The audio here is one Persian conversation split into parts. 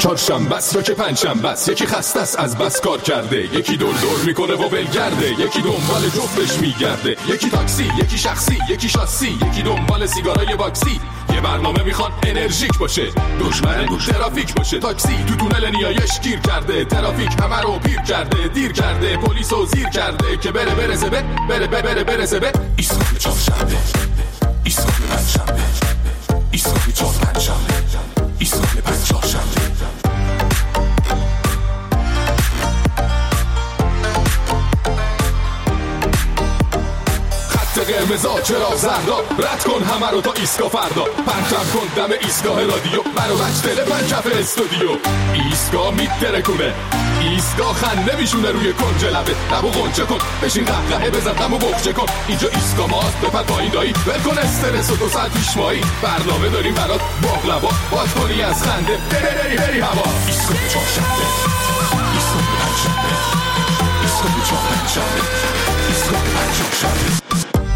چهارشنبه است یا که پنجشنبه است، یکی خسته است از بس کار کرده، یکی دور میکنه و ولگرده، یکی دنبال جفتش میگرده، یکی تاکسی، یکی شخصی، یکی شاسی، یکی دنبال سیگارای باکسی. یه برنامه میخواد انرژیک باشه، دشمن ترافیک باشه. تاکسی تو تونل نیایش گیر کرده، ترافیک همه رو پیر کرده، دیر کرده، پلیسو زیر کرده که بره زبد، بره زبد. ایستگاه چهارشنبه، ایستگاه پنجشنبه، ایستگاه چهارشنبه، ایستگاه پنجشنبه. قرمزا چرا زردا، رد کن همه رو تا ایستگاه فردا، پرچم کن دم ایستگاه رادیو، منو بچ تلفن کف استودیو. ایستگاه میترکونه، ایستگاه خنده میشونه روی کنج لبه، لبو غنچه کن، بشین قهقهه بزن غمو بغچه کن. اینجا ایستگاه ماست، بپر پایین دایی، ول کن استرس و 2 ساعت پیش مایی. برنامه داریم برات باقلوا، باز کنی از خنده بری هوا. ایستگاه چهارشنبه، ایستگاه پنجشنبه، ایستگاه چهارشنبه، ایستگاه پنجشنبه.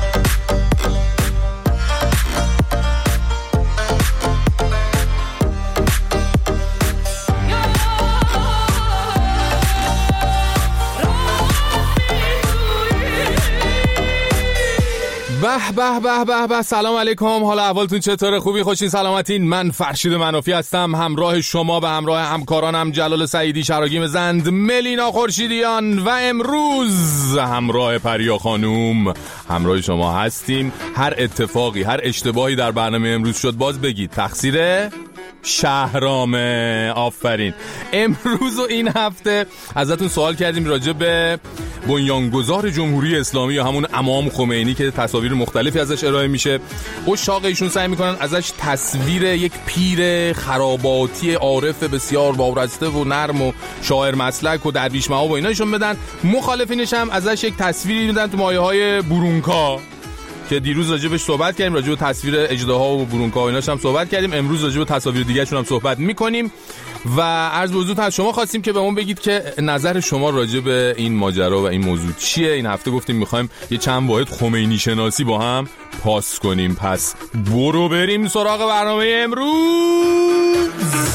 به سلام علیکم، حالا احوالتون چطوره؟ خوبی؟ خوشین سلامتین؟ من فرشید منافی هستم، همراه شما به همراه همکارانم جلال سعیدی، شراگیم زند، ملینا خورشیدیان و امروز همراه پریا خانوم همراه شما هستیم. هر اتفاقی، هر اشتباهی در برنامه امروز شد باز بگید تقصیر شهرامه. آفرین. امروز و این هفته ازتون سوال کردیم راجع به بنیانگذار جمهوری اسلامی یا همون امام خمینی که تصاویر مختلفی ازش ارائه میشه. اشاق ایشون سعی میکنن ازش تصویر یک پیر خراباتی عارف بسیار وارسته و نرم و شاعر مسلک و درویش مآب و ایناشون بدن. مخالفینش هم ازش یک تصویری میدن تو مایه‌های برونکا که دیروز راجبش صحبت کردیم، راجب تصویر اژدها و برونکا و ایناش هم صحبت کردیم. امروز راجب تصاویر دیگه شون هم صحبت میکنیم و عرض به حضورتون از شما خواستیم که به اون بگید که نظر شما راجع به این ماجرا و این موضوع چیه. این هفته گفتیم میخوایم یه چند واحد خمینی شناسی با هم پاس کنیم. پس برو بریم سراغ برنامه امروز.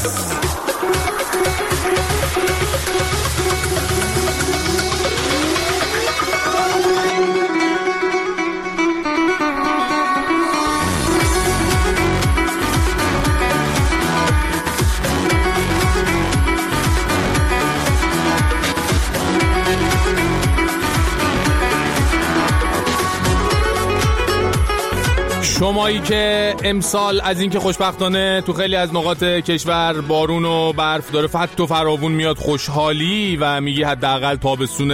شمایی که امسال از این که خوشبختانه تو خیلی از نقاط کشور بارون و برف داره فت و فراوون میاد، خوشحالی و میگی حداقل تابستون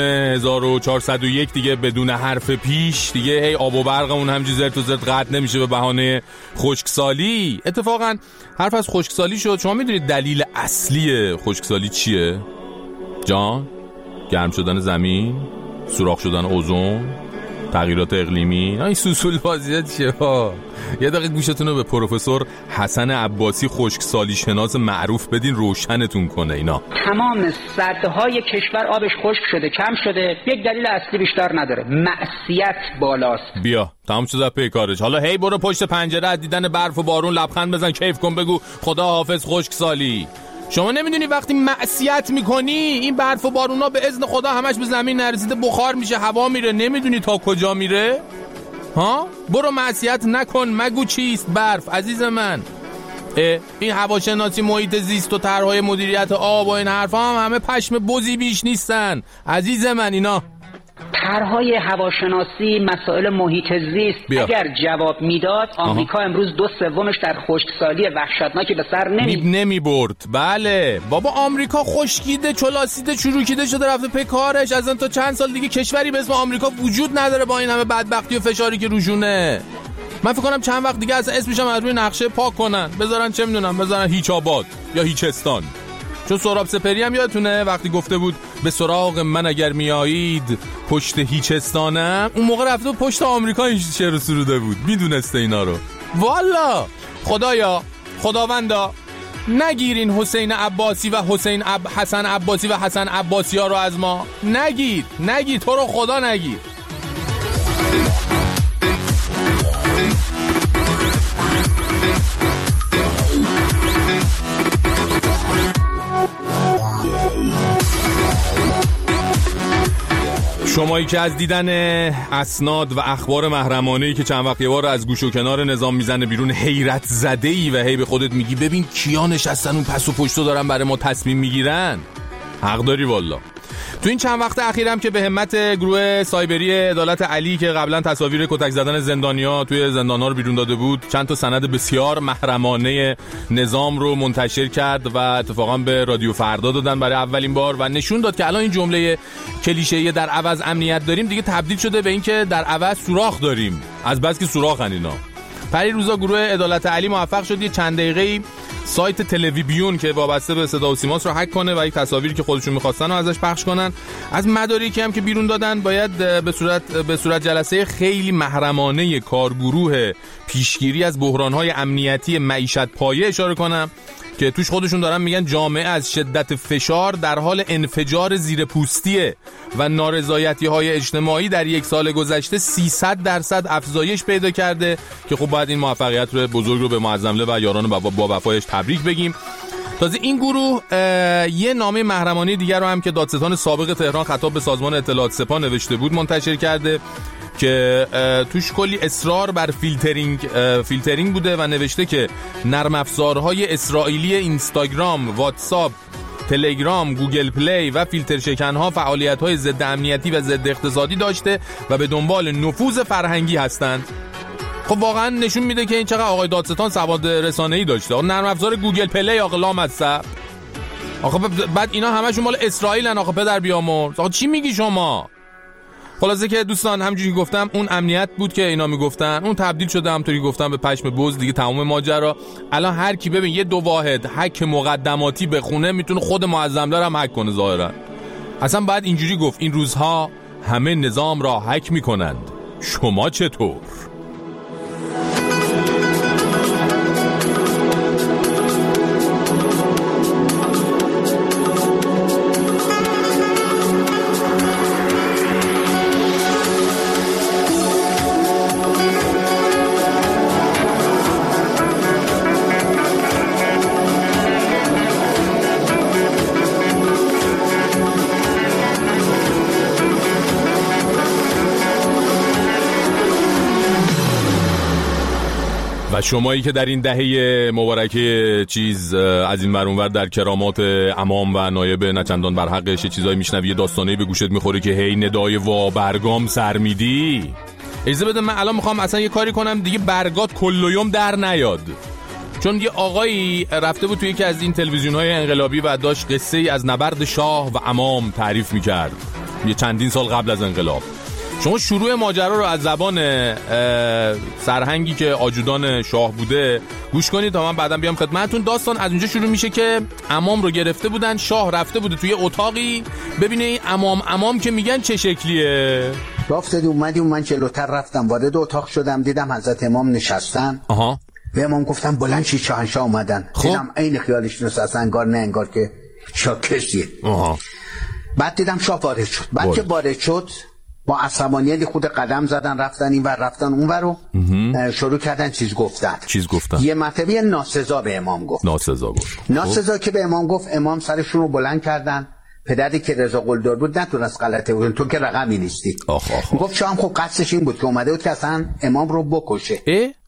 1401 دیگه بدون حرف پیش دیگه هی آب و برقمون همینجوری زرت و زرت قطع نمیشه به بهانه خشکسالی. اتفاقا حرف از خشکسالی شد. شما میدونید دلیل اصلی خشکسالی چیه؟ جان؟ گرم شدن زمین، سوراخ شدن اوزون، تغییرات اقلیمی. این سوسول بازیات چیه ها؟ یه دقیقه گوشتون رو به پروفسور حسن عباسی خشکسالی شناس معروف بدین روشنتون کنه. اینا تمام سدهای کشور آبش خشک شده، کم شده. یک دلیل اصلی بیشتر نداره، معصیت بالاست. بیا تمام شد پیکارش. حالا هی برو پشت پنجره از دیدن برف و بارون لبخند بزن، کیف کن، بگو خدا حافظ خشکسالی. شما نمیدونی وقتی معصیت میکنی این برف و بارونا به اذن خدا همش به زمین نرسیده بخار میشه، هوا میره، نمیدونی تا کجا میره؟ ها؟ برو معصیت نکن، مگو چیست برف عزیز من. این هواشناسی، محیط زیست و طرحهای مدیریت آب و این حرفا هم همه پشم بزی بیش نیستن عزیز من. اینا طرحهای هواشناسی، مسائل محیط زیست اگر جواب میداد آمریکا امروز 2/3 در خشکسالی وحشتناکی به سر نمیبرد. بله بابا، آمریکا خشکیده، چلاسیده، چروکیده شده، رفته پی کارش. از تا چند سال دیگه کشوری به اسم آمریکا وجود نداره با این همه بدبختی و فشاری که روشونه. من فکر کنم چند وقت دیگه اصلا اسمش هم از روی نقشه پاک کنن، بذارن چه میدونم، بذارن هیچ آباد یا هیچستان. چون سهراب سپهری هم یادتونه وقتی گفته بود به سراغ من اگر میایید پشت هیچستانم، اون موقع رفته پشت آمریکا این شعر سروده بود، میدونسته اینا رو. والا خدایا، خداوندا نگیرین حسین عباسی و حسن عباسی و حسن عباسی ها رو از ما. نگیر تو رو خدا نگیر. شمایی که از دیدن اسناد و اخبار محرمانه‌ای که چند وقت یه بار از گوش و کنار نظام میزنه بیرون حیرت زده‌ای و هی به خودت میگی ببین کیا نشستن اون پس و پشتو دارن برای ما تصمیم میگیرن، حق داری والا. تو این چند وقت اخیرم که به همت گروه سایبری عدالت علی که قبلا تصاویر کتک زدن زندانیا توی زندان‌ها رو بیرون داده بود، چند تا سند بسیار محرمانه نظام رو منتشر کرد و اتفاقا به رادیو فردا دادن برای اولین بار و نشون داد که الان این جمله کلیشه‌ای در عوض امنیت داریم دیگه تبدیل شده به این که در عوض سوراخ داریم، از بس که سوراخن اینا. پری روزا گروه عدالت علی موفق شد یه چند دقیقه‌ای سایت تلویزیون که وابسته به صدا و سیماست رو هک کنه و یک تصاویری که خودشون می‌خواستن رو ازش پخش کنن. از مدارکی هم که بیرون دادن باید به صورت جلسه خیلی محرمانه کارگروه پیشگیری از بحران‌های امنیتی معیشت پایه اشاره کنم که توش خودشون دارن میگن جامعه از شدت فشار در حال انفجار زیرپوستیه و نارضایتی‌های اجتماعی در یک سال گذشته 300% افزایش پیدا کرده که خب باید این موفقیت رو بزرگ رو به معظمله و یاران با وفایش تبریک بگیم. تازه این گروه یه نامه محرمانه دیگر رو هم که دادستان سابق تهران خطاب به سازمان اطلاعات سپاه نوشته بود منتشر کرده که توش کلی اصرار بر فیلترینگ بوده و نوشته که نرم افزارهای اسرائیلی اینستاگرام، واتساپ، تلگرام، گوگل پلی و فیلتر شکنها فعالیت‌های ضد امنیتی و ضد اقتصادی داشته و به دنبال نفوذ فرهنگی هستند. خب واقعا نشون میده که این چقدر آقای دادستان سواد رسانه‌ای داشته. نرم افزار گوگل پلی آقا مصب. آخه بعد اینا همشون مال اسرائیلن آخه پدر بیامرز. آقا چی میگی شما؟ خلاصه که دوستان همونجوری گفتم اون امنیت بود که اینا میگفتن، اون تبدیل شده همونطوری گفتم به پشم بز دیگه تمام ماجرا. الان هر کی ببین یه دو واحد هک مقدماتی بخونه میتونه خود معظم‌دار هم هک کنه ظاهرا. اصلا باید اینجوری گفت این روزها همه نظام را هک میکنند، شما چطور؟ شمایی که در این دهه مبارکه چیز از این ور در کرامات امام و نایب نچندان بر حقش چیزایی میشنوی، داستانی به گوشت میخوره که هی ندای وا برگام سر میدی. اجازه بده من الان میخوام اصلا یه کاری کنم دیگه برگات کلیوم در نیاد، چون یه آقایی رفته بود توی یکی از این تلویزیون‌های انقلابی و داشت قصه ای از نبرد شاه و امام تعریف میکرد یه چندین سال قبل از انقلاب. شما شروع ماجرا رو از زبان سرهنگی که آجودان شاه بوده گوش کنید تا من بعداً بیام خدمتتون. داستان از اونجا شروع میشه که امام رو گرفته بودن، شاه رفته بوده توی اتاقی ببینه این امام که میگن چه شکلیه. رفتید اومدیم، من جلوتر رفتم وارد اتاق شدم دیدم حضرت امام نشستن. به امام گفتم بلند شید شاهنشاه اومدن. دیدم عین خیالش نشست، انگار نه انگار که شاه کسیه. بعد دیدم شاه وارد شد. بعد که وارد شد با عصبانیت خود قدم زدن رفتن این ور رفتن اون ور رو شروع کردن چیز گفتن. یه مطلبی ناسزا به امام گفت. ناسزا که به امام گفت، امام سرشون رو بلند کردن. پدری که رضا قلدر بود نتونست غلطه بود، تو که رقمی نیستی. گفت شام خب قصدش این بود که اومده بود که اصلا امام رو بکشه.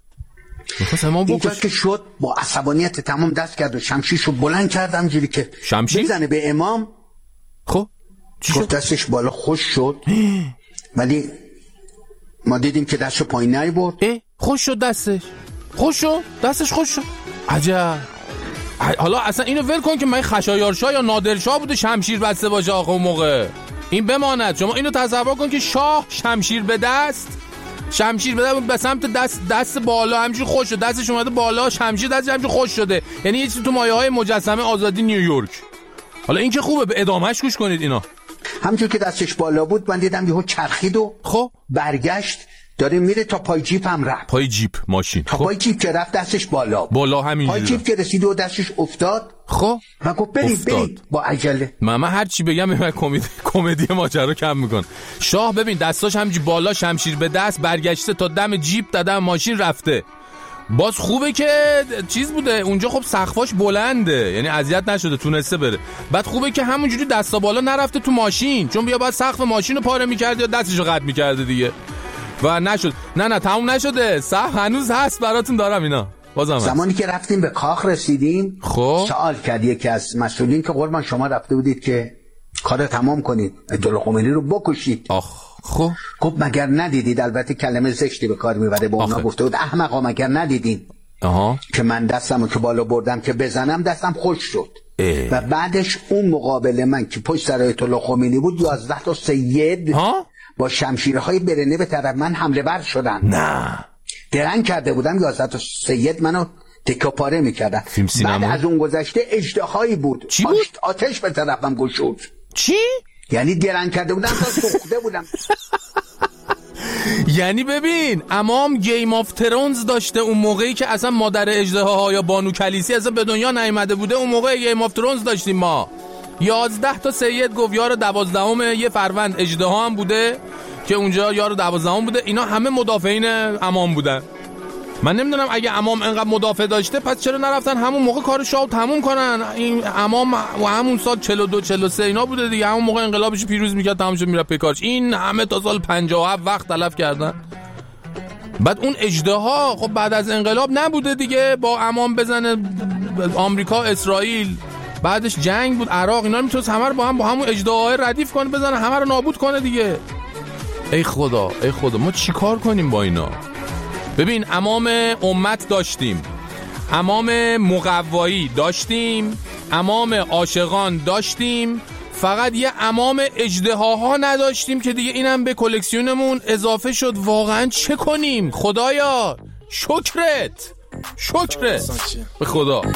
اینجا که شد با عصبانیت تمام دست کرد و شمشیش رو بلند کردم جوری که بزنه به امام. خب گفت دستش بالا خوش شد ولی ما دیدیم که دستش پایین نیبرد. خوش شد دستش خوش شد. عجب. حالا اصلا اینو ول کن که من خشایارشاه یا نادرشاه بوده شمشیر بسته باشه آخه اون موقع این بماند. شما اینو تصور کن که شاه شمشیر به دست به سمت دست بالا همینجوری خوش شد، دستش اومده بالا، شمشیر دستش همینجوری خوش شده، یعنی یه چیزی تو مایه‌های مجسمه آزادی نیویورک. حالا این که خوبه به ادامهش گوش کنید. اینا همونجور که دستش بالا بود من دیدم یهو چرخید و برگشت داره میره تا پای جیپ هم رفت. پای جیپ ماشین تا پای جیپ که رفت دستش بالا همین پای جیپ که رسید و دستش افتاد. من گفت برید با عجله. من هر چی بگم من کمدی ماجرا کم میکن. شاه ببین دستاش همینجوری بالا شمشیر به دست برگشته تا دم جیپ دادم ماشین رفته. باز خوبه که چیز بوده اونجا، خب سقفاش بلنده، یعنی اذیت نشده، تونسته بره. بعد خوبه که همونجوری دستا بالا نرفته تو ماشین، چون بیا بعد سقف ماشین رو پاره می‌کرد یا دستشو قطع می‌کرد دیگه و نشد. نه تموم نشده، سقف هنوز هست براتون دارم اینا. بازم زمانی که رفتیم به کاخ رسیدیم، خب سوال کرد یکی از مسئولین که قربان شما رفته بودید که کار تمام کنید، آیت الله خمینی رو بکشید. خب مگر ندیدید؟ البته کلمه زشتی به کار میبره، با اونا گفته بود احمقا مگر ندیدین که من دستمو که بالا بردم که بزنم دستم خوش شد. و بعدش اون مقابل من که پشت سر آیت الله خمینی بود 11 تا سید با شمشیرهای برنه به طرف من حمله ور شدن. نه درنگ کرده بودم 11 تا سید منو تکه پاره میکردن. بعد از اون گذشته اژدهایی بود، آتش به طرفم گشود. چی؟ یعنی درنگ کرده بودم تا سوخته بودم. یعنی ببین امام گیم آف ترونز داشته اون موقعی که اصلا مادر اژدهاها یا بانو کلیسی اصلا به دنیا نیامده بوده، اون موقع گیم آف ترونز داشتیم ما. 11 تا سید گفت یار 12 یه فروند اژدها هم بوده که اونجا یار 12 بوده. اینا همه مدافعین امام بودن. من نمیدونم اگه امام انقدر مدافع داشته پس چرا نرفتن همون موقع کار شاه تموم کنن؟ این امام و همون سال 42 43 اینا بوده دیگه، همون موقع انقلابش پیروز میکرد تمامش میره به کارش. این همه تا سال 57 وقت تلف کردن. بعد اون اژدها خب بعد از انقلاب نبوده دیگه، با امام بزنه آمریکا اسرائیل، بعدش جنگ بود عراق، اینا میتونست همه رو با همون اژدهای ردیف کنه، بزنه همه رو نابود کنه دیگه. ای خدا ما چیکار کنیم با اینا؟ ببین امام امت داشتیم، امام مقوایی داشتیم، امام عاشقان داشتیم، فقط یه امام اژدهاها نداشتیم که دیگه اینم به کلکسیونمون اضافه شد. واقعا چه کنیم؟ خدایا شکرت به خدا. من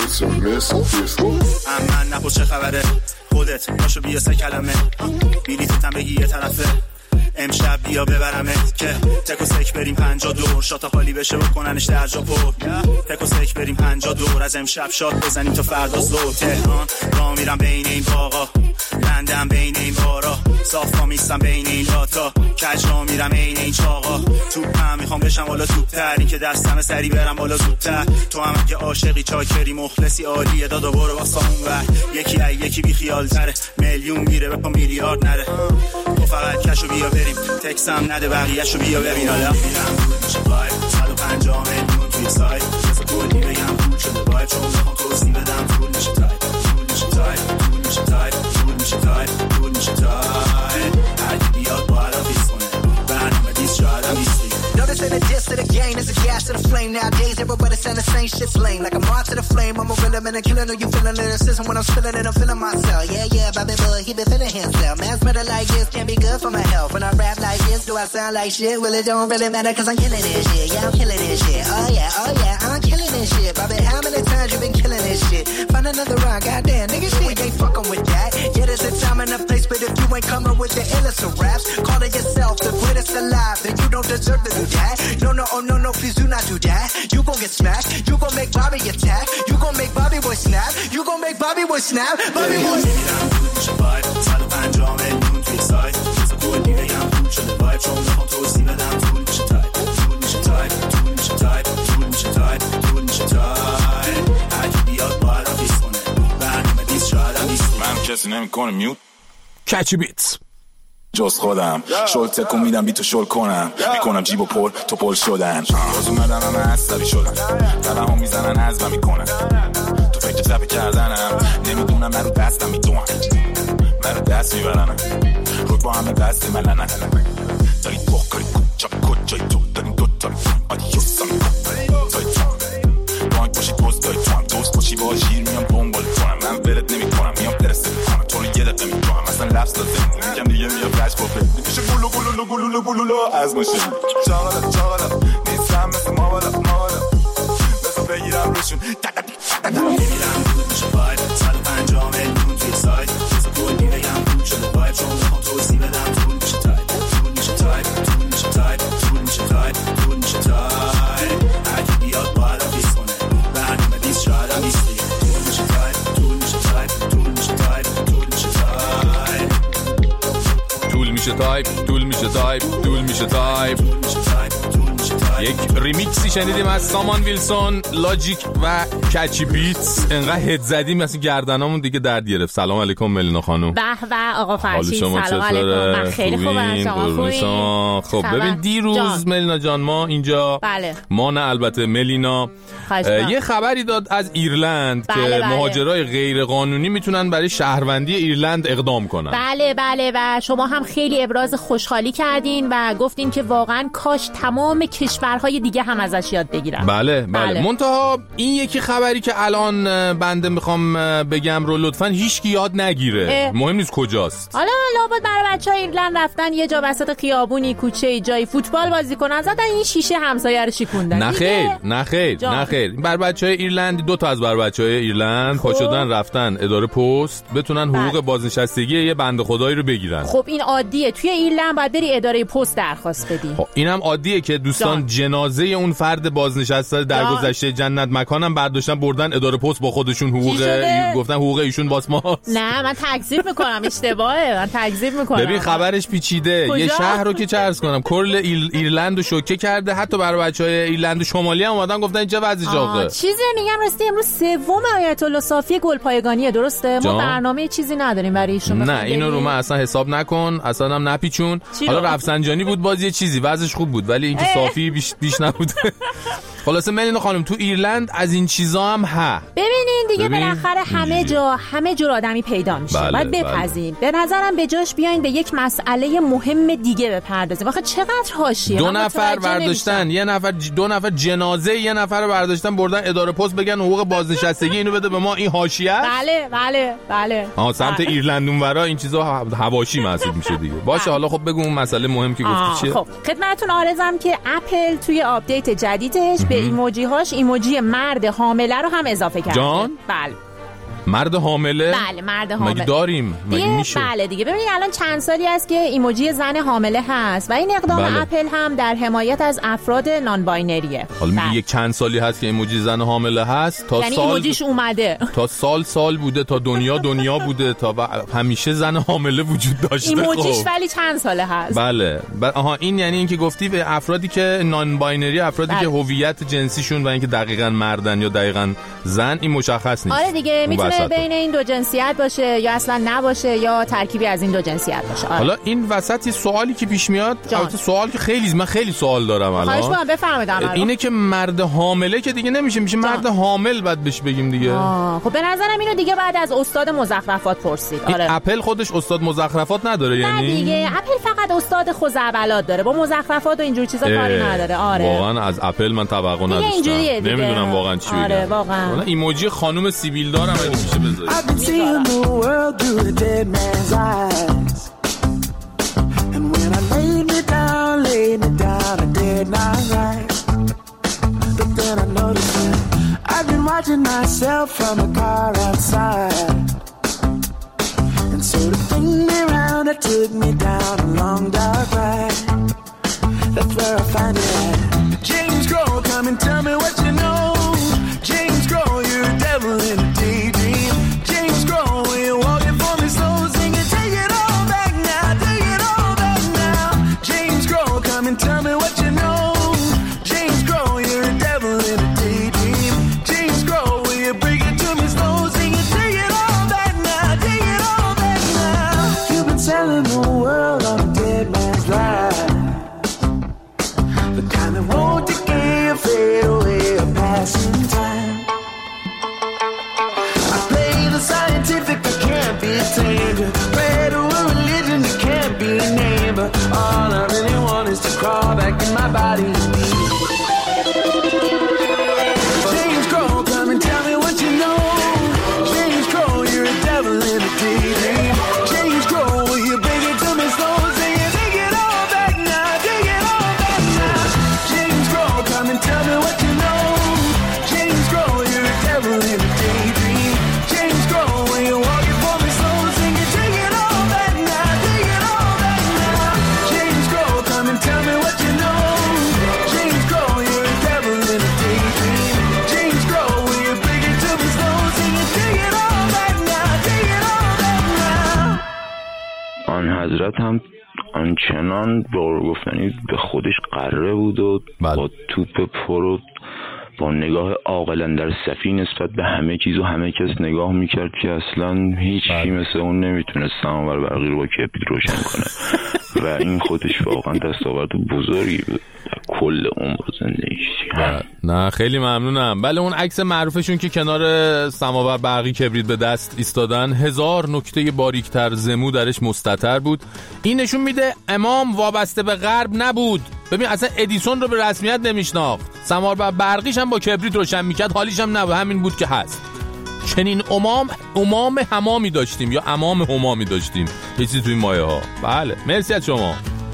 نپو چه خبره خودت باشو بیا 3 کلمه بیلیتتم بگی یه طرفه امشب بیا ببرمت که تک و سک بریم 52 شاتا خالی بشه بکننش در جا پر. تک و سک بریم 52 از امشب شات بزنیم تا فردا ظهر. تهران را میرم بین این باغا، لندن بین این بارا، صافا میستم بین این لاتا، کج را میرم عین این چاقا. توپ هم میخوام بشم بالا توپتر، این که دستم سری برم بالا زودتر. تو هم که عاشقی چاکری مخلصی عالیه دادا برو واسه اون ور. یکی بی خیال تره، میلیون میره به پا میلیارد نره. تو فقط کشو بیا بریم، تکسم نده بقیه‌شو بیا ببین. حالا میرم میشه وای 150 میلیون توی سایت، بس کلی بگم پول شده وای، چون میخوام توضیح بدم پول میشه تایپ، پول میشه تایپ، پول میشه تایپ، پول میشه تایپ، پول میشه تایپ. هر کی بیاد باید آفیس کنه، برنامه دیس شاید هم نیستی. Notice in the diss to the game, it's a gas to the flame. Nowadays everybody saying the same shit's lame. Like a march to the flame, I'm a real man and killing. Know you feeling lyricism when I'm spilling it, I'm feeling myself. Yeah, Bobby Bull, he been feeling himself. Man's better like this, can't be good for my health. When I rap like this, do I sound like shit? Well, it don't really matter cause I'm killing this shit. Yeah, I'm killing this shit. Oh yeah, I'm killing this shit. Bobby, how many times you been killing this shit? Find another rhyme, goddamn, nigga shit. We ain't fucking with that. Yeah, there's a time and a place, but if you ain't coming with the illest of raps, calling yourself the greatest alive, then you don't deserve to do that. No, please do not do that. You gon' get smashed. You gon' make Bobby attack. You gon' make Bobby boy snap. You gon' make Bobby boy snap. Bobby boy. من کسی نمیکنه میوت کچی بیتس جز خودم شل تکون میدم بی تو شل کنم میکنم جیب و پل تو پل شدن باز اومدم همه عصبی شدن دلم هم میزنن عزم میکنن تو فکر تپه کردنم نمیدونم من رو دستم میدونم من رو دست میبرنم رو با همه دست ملنن دارید بخاری کجای تو داریم دوتا آدیوسا تای تو بانک باشی دوست دای تو هم دوست باشی با شیر میام دنبال کنم من ولت نمی کنم میام درست کنم تو رو یه دقیقه میکنم مثلا لفظ لازم میگم دیگه میام فلش بافه میشه گلو از ماشین چاقالا نیستم مثل ماوالا بذار بگیرم روشون میرم میشه باید 150 میلیون توی سایت بذار کلی بگم پول شده باید چون میخوام توضیح بدم پول میشه تایپ هر کی بیاد باید آفیس کنه برنامه دیست شاید هم نیست دیگه طول میشه تایپ طول میشه تایپ یک ریمیکسی شنیدیم از سامان ویلسون، لاجیک و کچی بیتس. انقدر هد زدیم مثل گردنامون دیگه درد گرفت. سلام علیکم ملینا خانم. به به آقا فرشید، سلام علیکم. من خیلی خوبم، شما خوبین؟ خب ببین دیروز ملینا جان ما اینجا ما نه البته ملینا یه خبری داد از ایرلند که مهاجرای غیر قانونی میتونن برای شهروندی ایرلند اقدام کنن. بله و شما هم خیلی ابراز خوشحالی کردین و گفتین که واقعا کاش تمام کشورهای دیگه هم ازش یاد بگیرن. بله. منتها این یکی خبری که الان بنده میخوام بگم رو لطفاً هیچکی یاد نگیره. مهم نیست کجاست. حالا لابد برای بچهای ایرلند رفتن یه جا وسط خیابونی، کوچه، جای فوتبال بازی کنن، زدن این شیشه همسایه رو شکوندن. نه خیر. بر بچهای ایرلند، دو تا از بر بچهای ایرلند پا شدن رفتن اداره پست بتونن حقوق بازنشستگی یه بنده خدایی رو بگیرن. خب این عادیه، توی ایرلند باید بری اداره پست درخواست بدی. خب اینم عادیه که دوستان جنازه اون فرد بازنشسته در گذشته جنت مکانم برداشتن بردن اداره پست با خودشون گفتن حقوق ایشون واسه ماست. نه من تکذیب میکنم، اشتباهه، من تکذیب میکنم. ببین خبرش پیچیده. یه شهر رو که چه عرض کنم کل ایرلند رو شوکه کرده، حتی برای بچهای ایرلند شمالی هم اومدن گفتن چه وضعی آقا. چیزی میگم راستی امروز سوم آیت الله صافی گلپایگانیه، درسته؟ ما برنامه چیزی نداریم برای ایشون. نه اینو رو من اصلا حساب نکن، اصلا هم نپیچون. حالا رفسنجانی بود بازی چیزی وضعش خوب بود، ولی اینکه صافی بیش نبود. خلاصه ملینا خانم تو ایرلند از این چیزا هم ببینین دیگه بالاخره همه جور آدمی پیدا میشه. باید بپذیریم. به نظرم به جاش بیاین به یک مسئله مهم دیگه بپردازیم. واخه چقدر حاشیه. دو نفر برداشتن، دو نفر جنازه یه نفر رو برداشتن بردن اداره پست بگن حقوق بازنشستگی اینو بده به ما، این حاشیه. بله. سمت ایرلند اونورا این چیزا حواشی محسوب میشه دیگه. باشه حالا خب بگو اون مسئله مهم که گفتی چیه. خب خدمتتون عرضم که اپل توی آپدیت جدیدش به ایموجی‌هاش ایموجی مرد حامله رو هم اضافه کرده. جان؟ بله. مرد حامله؟ بله مرد حامله. مگه داریم؟ مگه میشه؟ بله دیگه. ببینید الان چند سالی است که ایموجی زن حامله هست و این اقدام اپل هم در حمایت از افراد نان باینریه. حالا میگه یک چند سالی هست که ایموجی زن حامله هست، تا یعنی سال ایموجیش اومده، تا سال بوده، تا دنیا بوده، تا همیشه زن حامله وجود داشته. ایموجیش ولی چند ساله هست. بله. این یعنی اینکه گفتی به افرادی که نان باینری، افرادی که هویت جنسیشون و اینکه دقیقاً مردن یا دقیقاً زن این مشخص نیست. آره دیگه میتونه بین این دو جنسیت باشه یا اصلا نباشه یا ترکیبی از این دو جنسیت باشه. حالا این وسط سوالی که پیش میاد، البته سوال که من خیلی سوال دارم الان. خواهش می‌کنم بفرمایید. اینه که مرد حامله که دیگه میشه مرد حامل بعد بهش بگیم دیگه. خب به نظرم اینو دیگه بعد از استاد مزخرفات پرسید. آره. اپل خودش استاد مزخرفات نداره یعنی؟ نه دیگه اپل فقط استاد خزعبلات داره، با مزخرفات و اینجور چیزا کاری نداره. آره. واقعا از اپل من توقع نداشتم. نمیدونم واقعا چی بگم. آره واقعا. ایموجی خانم سیبیل دارم میشه بذارید. I've been seeing the world through the dead man's eyes. And when I laid me down, I did not rise. But then I noticed that I've been watching myself from a car outside. And so to bring me round, it took me down a long dark ride. That's where I find it at. James Crow, come and tell me what you know. James Crow, you're a devil in a daydream. James Crow, you're walking for me slow, singing, take it all back now, take it all back now. James Crow, come and tell me what you know. James Crow, you're a devil in a daydream. James Crow, will you bring it to me slow, singing, take it all back now, take it all back now. You've been selling the world on a dead man's life. The kind that won't decay or fade away or passing time. I play the scientific, I can't be tamed. Pray to a religion that can't be named. But all I really want is to crawl back in my body and be James Crow, come and tell me what you know. James Crow, you're a devil in a daydream. James Crow, will you bring it to me slow? Say it, take it all back now, take it all back now. James Crow, come and tell me what you know. James Crow, you're a devil in a daydream. James Crow, when you're walking for me slow, sing it, take it all back now, take it all back now. James Crow, come and tell me what you know. James Crow, you're a devil in a daydream. James Crow, when you bring it to me slow, sing it, take it all back now, take it all back now. آنچنان بار گفتنی به خودش قره بود و با توپ پرو با نگاه عاقلانه در صفی نسبت به همه چیز و همه کس نگاه میکرد که اصلا هیچ کی مثل اون نمیتونه سماور برقی رو با کبریت روشن کنه و این خودش واقعا دستاورد بزرگی بود کل عمر زندگیش. نه خیلی ممنونم. بله اون عکس معروفشون که کنار سماور برقی کبریت به دست ایستادن 1000 نکته باریکتر زمو درش مستتر بود. این نشون میده امام وابسته به غرب نبود. ببین اصلا ادیسون رو به رسمیت نمیشناخت، سماور برقیش هم با کبریت روشن میکرد، حالیش هم نبود، همین بود که هست. چنین امام همامی داشتیم یا امام همامی داشتیم یه چیزی توی مایه ها. بله مرسی از شما.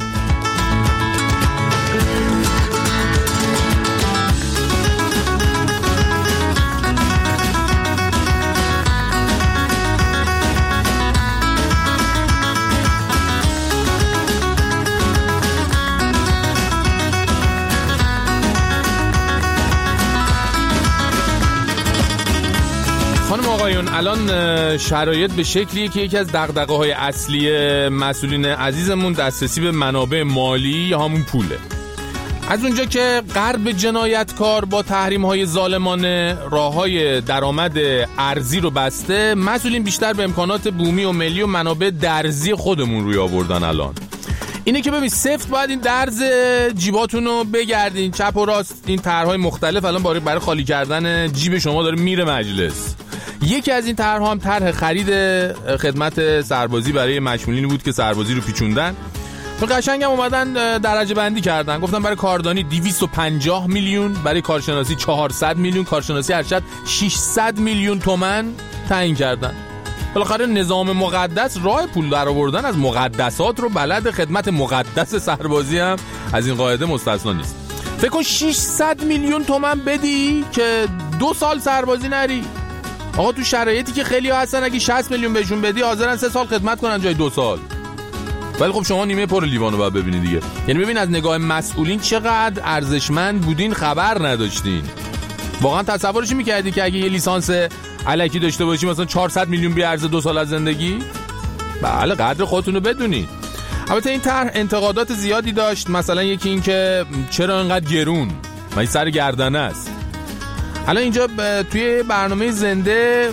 الان شرایط به شکلیه که یکی از دغدغه‌های اصلی مسئولین عزیزمون دسترسی به منابع مالی یا همون پوله. از اونجا که غرب جنایتکار با تحریم‌های ظالمانه راه‌های درآمد ارزی رو بسته، مسئولین بیشتر به امکانات بومی و ملی و منابع درزی خودمون روی آوردن. الان اینه که ببین سفت باید این درز جیباتون رو بگردین چپ و راست. این طرح‌های مختلف الان برای خالی کردن جیب شما داره میره مجلس. یکی از این طرح‌ها هم طرح خرید خدمت سربازی برای مشمولینی بود که سربازی رو پیچوندن. تو قشنگم اومدن درجه بندی کردن، گفتن برای کاردانی 250 میلیون، برای کارشناسی 400 میلیون، کارشناسی ارشد 600 میلیون تومان تعیین کردن. بالاخره نظام مقدس راه پول درآوردن از مقدسات رو بلد، خدمت مقدس سربازی هم از این قاعده مستثنا نیست. فکر کن 600 میلیون تومان بدی که 2 سال سربازی نری. آقا تو شرایطی که خیلی ها هستن اگه 60 میلیون بهشون بدی حاضرن 3 سال خدمت کنن جای 2 سال. ولی خب شما نیمه پر لیوانو باید ببینی دیگه. یعنی ببین از نگاه مسئولین چقدر ارزشمند بودین خبر نداشتین. واقعا تصورش می‌کردی که اگه یه لیسانس الکی داشته باشی مثلا 400 میلیون بی ارزش 2 سال از زندگی؟ بله قدر خودتون رو بدونید. البته این طرح انتقادات زیادی داشت. مثلا یکی این که چرا اینقدر گرون؟ من سر گردنه است. الان اینجا توی برنامه زنده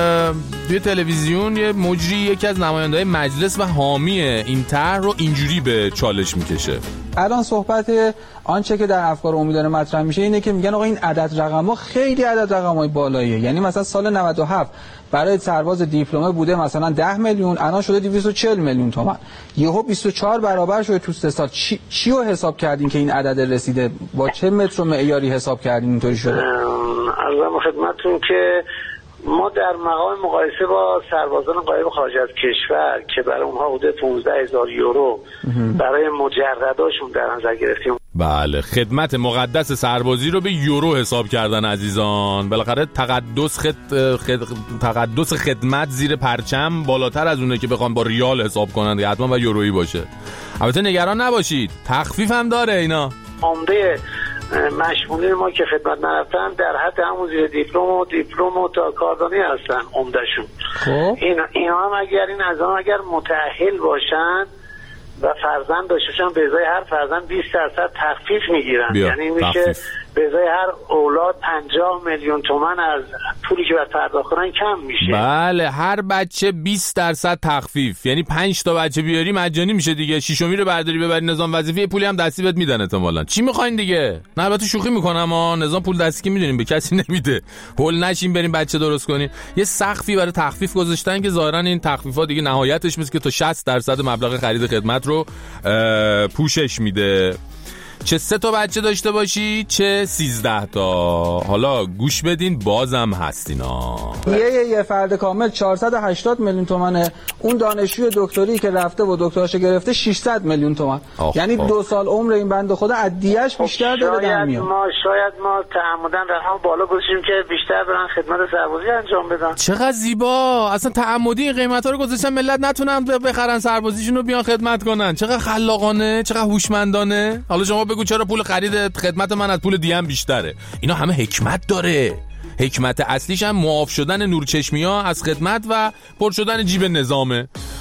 توی تلویزیون یه مجری یکی از نماینده‌های مجلس و حامی این طرح رو اینجوری به چالش میکشه. الان صحبت آنچه که در افکار عمومی داره مطرح میشه اینه که میگن آقا این عدد رقم‌ها خیلی عدد رقم‌های بالاییه. یعنی مثلا سال 97 برای سرباز دیپلمه بوده مثلا 10 میلیون، الان شده 240 میلیون تومان. یهو 24 برابر شده تو 3 سال. چی رو حساب کردین که این عدد رسیده؟ با چه متر و معیاری حساب کردین اینطوری شده؟ عرضم خدمتتون که ما در مقام مقایسه با سربازان غایب خارج از کشور که برای اونها حدود 15000 یورو برای مجرداشون در نظر گرفتیم. بله خدمت مقدس سربازی رو به یورو حساب کردن عزیزان. بالاخره تقدس خدمت زیر پرچم بالاتر از اونه که بخوام با ریال حساب کنن دیگه، حتما باید یورویی باشه. البته نگران نباشید تخفیف هم داره. اینا عمده مشمولین ما که خدمت نرفتن در حد همون زیر دیپلم و تا کاردانی هستن عمدهشون. خب اینا هم اگر متأهل باشن و فرزند داشتن به ازای هر فرزند 20% تخفیف میگیرن. یعنی میشه به ازای هر اولاد 50 میلیون تومان از پولی که باید پرداخت کنن کم میشه. بله هر بچه 20% تخفیف، یعنی 5 تا بچه بیاری مجانی میشه دیگه. شیشمی رو برداری ببری نظام وظیفه پولی هم دستی بهت میدن احتمالاً. چی میخواین دیگه؟ نه البته شوخی میکنم اما نظام پول دستی که میدونیم به کسی نمیده. هول نشین بریم بچه درست کنیم. یه سقفی برای تخفیف گذاشتن که ظاهرا این تخفیفا دیگه نهایتش میشه که تا 60% مبلغ خرید خدمت رو پوشش میده. چه 3 تا بچه داشته باشی چه 13 تا. حالا گوش بدین بازم هستینا. یه فرد کامل 480 میلیون تومانه. اون دانشجوی دکتری که رفته و دکتراشو گرفته 600 میلیون تومان. یعنی 2 سال عمر این بنده خدا ادیه‌اش بیشتر داره در میاد. شاید ما تعمدن رقم بالا گذاشتیم که بیشتر برن خدمت سربازی انجام بدن. چقدر زیبا. اصلا تعمدی این قیمتا رو گذاشتن ملت نتونن بخرن سربازیشون رو بیان خدمت کنن. چقدر خلاقانه، چقدر هوشمندانه. حالا شما بگو چرا پول خرید خدمت من از پول دیگه بیشتره؟ اینا همه حکمت داره. حکمت اصلیش هم معاف شدن نورچشمیا از خدمت و پر شدن جیب نظامه.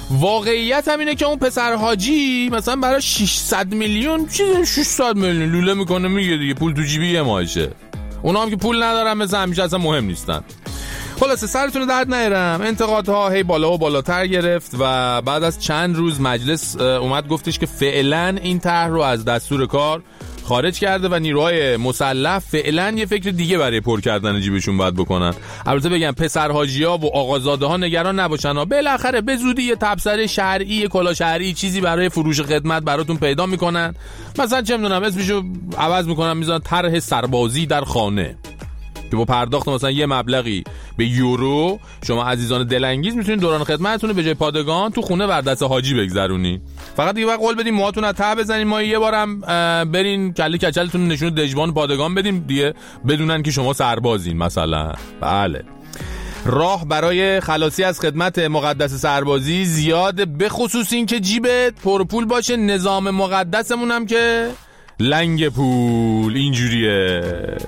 واقعیت هم اینه که اون پسر حاجی مثلا برای 600 میلیون چیزی 600 میلیون لوله میکنه میگه دیگه پول تو جیبی یه ماهشه. اونا هم که پول ندارن مثلا همیشه اصلا مهم نیستن. خلاصه سرتون درد نیارم، انتقادها هی بالا و بالاتر گرفت و بعد از چند روز مجلس اومد گفتش که فعلا این طرح رو از دستور کار خارج کرده و نیروهای مسلح فعلا یه فکر دیگه برای پر کردن جیبشون باید بکنن. البته بگم پسر حاجی‌ها و آقازاده ها نگران نباشن ها، بالاخره به زودی یه تبصره شرعی کلا شرعی چیزی برای فروش خدمت براتون پیدا میکنن. مثلا چه میدونم اسمشو عوض میکنن میذارن طرح سربازی در خانه که با پرداخت مثلا یه مبلغی به یورو شما عزیزان دلانگیز میتونید دوران خدمتتون رو به جای پادگان تو خونه بر دست حاجی بگذرونی. فقط دیگه قول بدین موهاتون رو ته بزنین، ما یه بارم برین کله کچلتون نشون دژبان پادگان بدیم دیگه بدونن که شما سربازین مثلا. بله راه برای خلاصی از خدمت مقدس سربازی زیاده، به خصوص این که جیبت پرپول باشه. نظام مقدسمون هم که لنگ پول اینجوریه.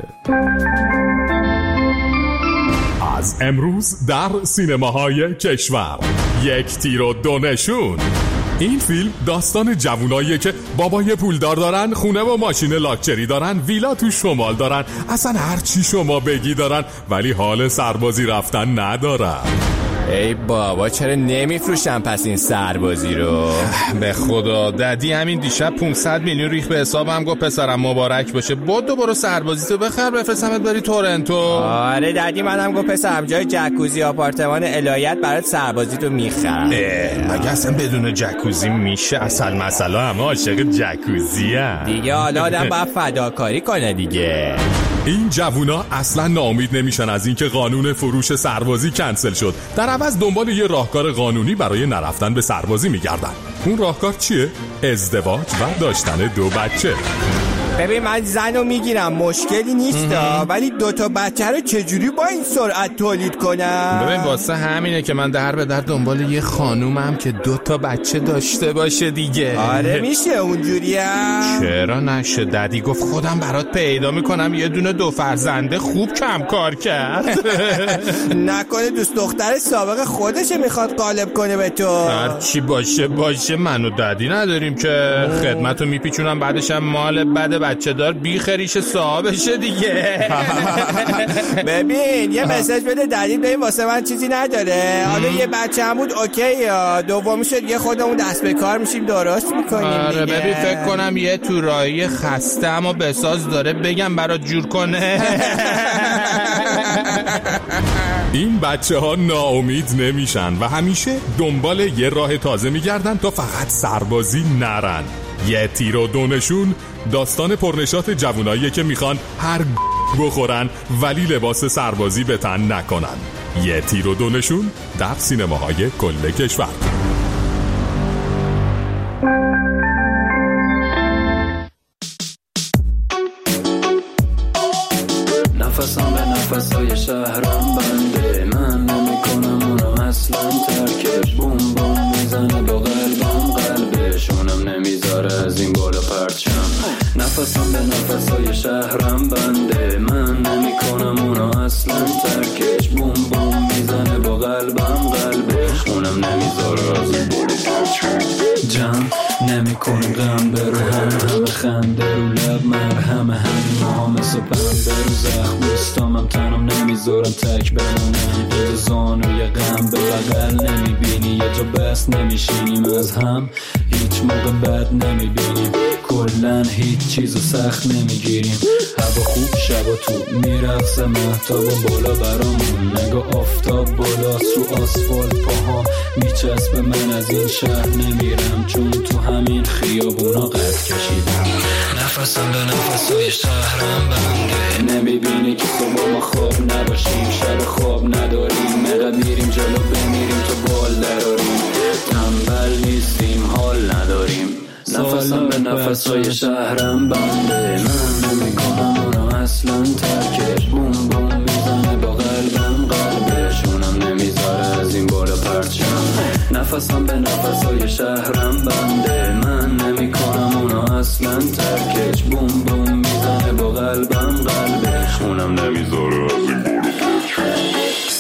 از امروز در سینماهای کشور یک تیر و دو نشون. این فیلم داستان جووناییه که بابای پولدار دارن، خونه و ماشین لاکچری دارن، ویلا تو شمال دارن، اصلا هر چی شما بگی دارن، ولی حال سربازی رفتن ندارن. ای بابا چرا نمیفروشن پس این سربازی رو؟ به خدا ددی همین دیشب 500 میلیون ریخ به حسابم، گفت پسرم مبارک باشه برو سربازی تو بخر بفرستمت بری تورنتو. آره ددی منم گفت پسرم جای جکوزی آپارتمان الهیت برات سربازی تو میخرم. مگه اصلا بدون جکوزی میشه؟ اصل مسئله همه عاشق جکوزی هم دیگه. حالا آدم باید فداکاری کنه دیگه. این جوونا اصلا ناامید نمیشن از اینکه قانون فروش سربازی کنسل شد، در عوض دنبال یه راهکار قانونی برای نرفتن به سربازی میگردن. اون راهکار چیه؟ ازدواج و داشتن 2 بچه. ببین من زنو میگیرم مشکلی نیستا، ولی 2 بچه رو چجوری با این سرعت تولید کنم؟ ببین واسه همینه که من در به در دنبال یه خانومم که 2 بچه داشته باشه دیگه. آره میشه اونجوریه؟ چرا نشه؟ ددی گفت خودم برات پیدا میکنم یه دونه 2 فرزنده خوب کم کار کرد. نکنه دوست دختر سابق خودشه میخواد غالب کنه به تو؟ هر چی باشه من و ددی نداریم که خدمتو میپیچونم بعدش هم مال بد بچه دار بی خریش صاحبشه دیگه. ببین یه مسیج بده ددی ببین واسه من چیزی نداره، حالا یه بچه هم بود اوکی یا دومی شد یه خودمون دست به کار میشیم درست میکنیم. آره ببین فکر کنم یه تورایی خسته اما بساز داره بگم برات جور کنه. این بچه ها ناامید نمیشن و همیشه دنبال یه راه تازه میگردن تا فقط سربازی نرن. یه تیر و 2 نشون داستان پرنشاط جووناییه که میخوان هر بخورن ولی لباس سربازی به تن نکنن. یه تیر و 2 نشون در سینماهای کل کشور. نفسم به نفسای شهرم بنده، من نمیکنم اونو اصلا ترکش. بوم بوم میزنه با قلبم قلبشونم نمیذاره از این بالا پرچم. نفسم به نفسای شهرم بنده، من نمیکنم اونو اصلا ترکش. بوم بوم میزنه با قلبم قلبشونم نمیذاره از این بالا پرچم. جمع نمیکنیم غم برو همه خنده رو لب مرهم همین ماها مثل پنبه رو زخم بستامم تنم نمیذارم تک بمونم. یه زانوی غم به بغل نمیبینی، یه جا بس نمیشینیم از هم هیچ موقع بد نمیبینیم. کلن هیچ چیزو سخت نمیگیریم. هوا خوب شبا تو میرقصه مهتاب و بالا برامون، نگاه آفتاب بالا رو آسفالت پاها میچسبه. من از این شهر نمیرم چون تو همین خیابونا قد کشیدم. نفسم به نفسای شهرم بنده، نمیبینی که صبح ما خواب نباشیم شب خواب نداریم. مقدر میریم جلو بمیریم تو بال دراریم. تنبل نیستیم حال نداریم. نفسم به نفسای شهرم بنده، من نمیکنم اونو اصلا ترکش. بوم بوم میزنه با قلبم قلبشونم نمیذاره از این بالا پرچم. نفسم به نفسای شهرم بنده، من نمیکنم اونو اصلا ترکش. بوم بوم میزنه با قلبم قلبشونم نمیذاره از این بالا پرچم.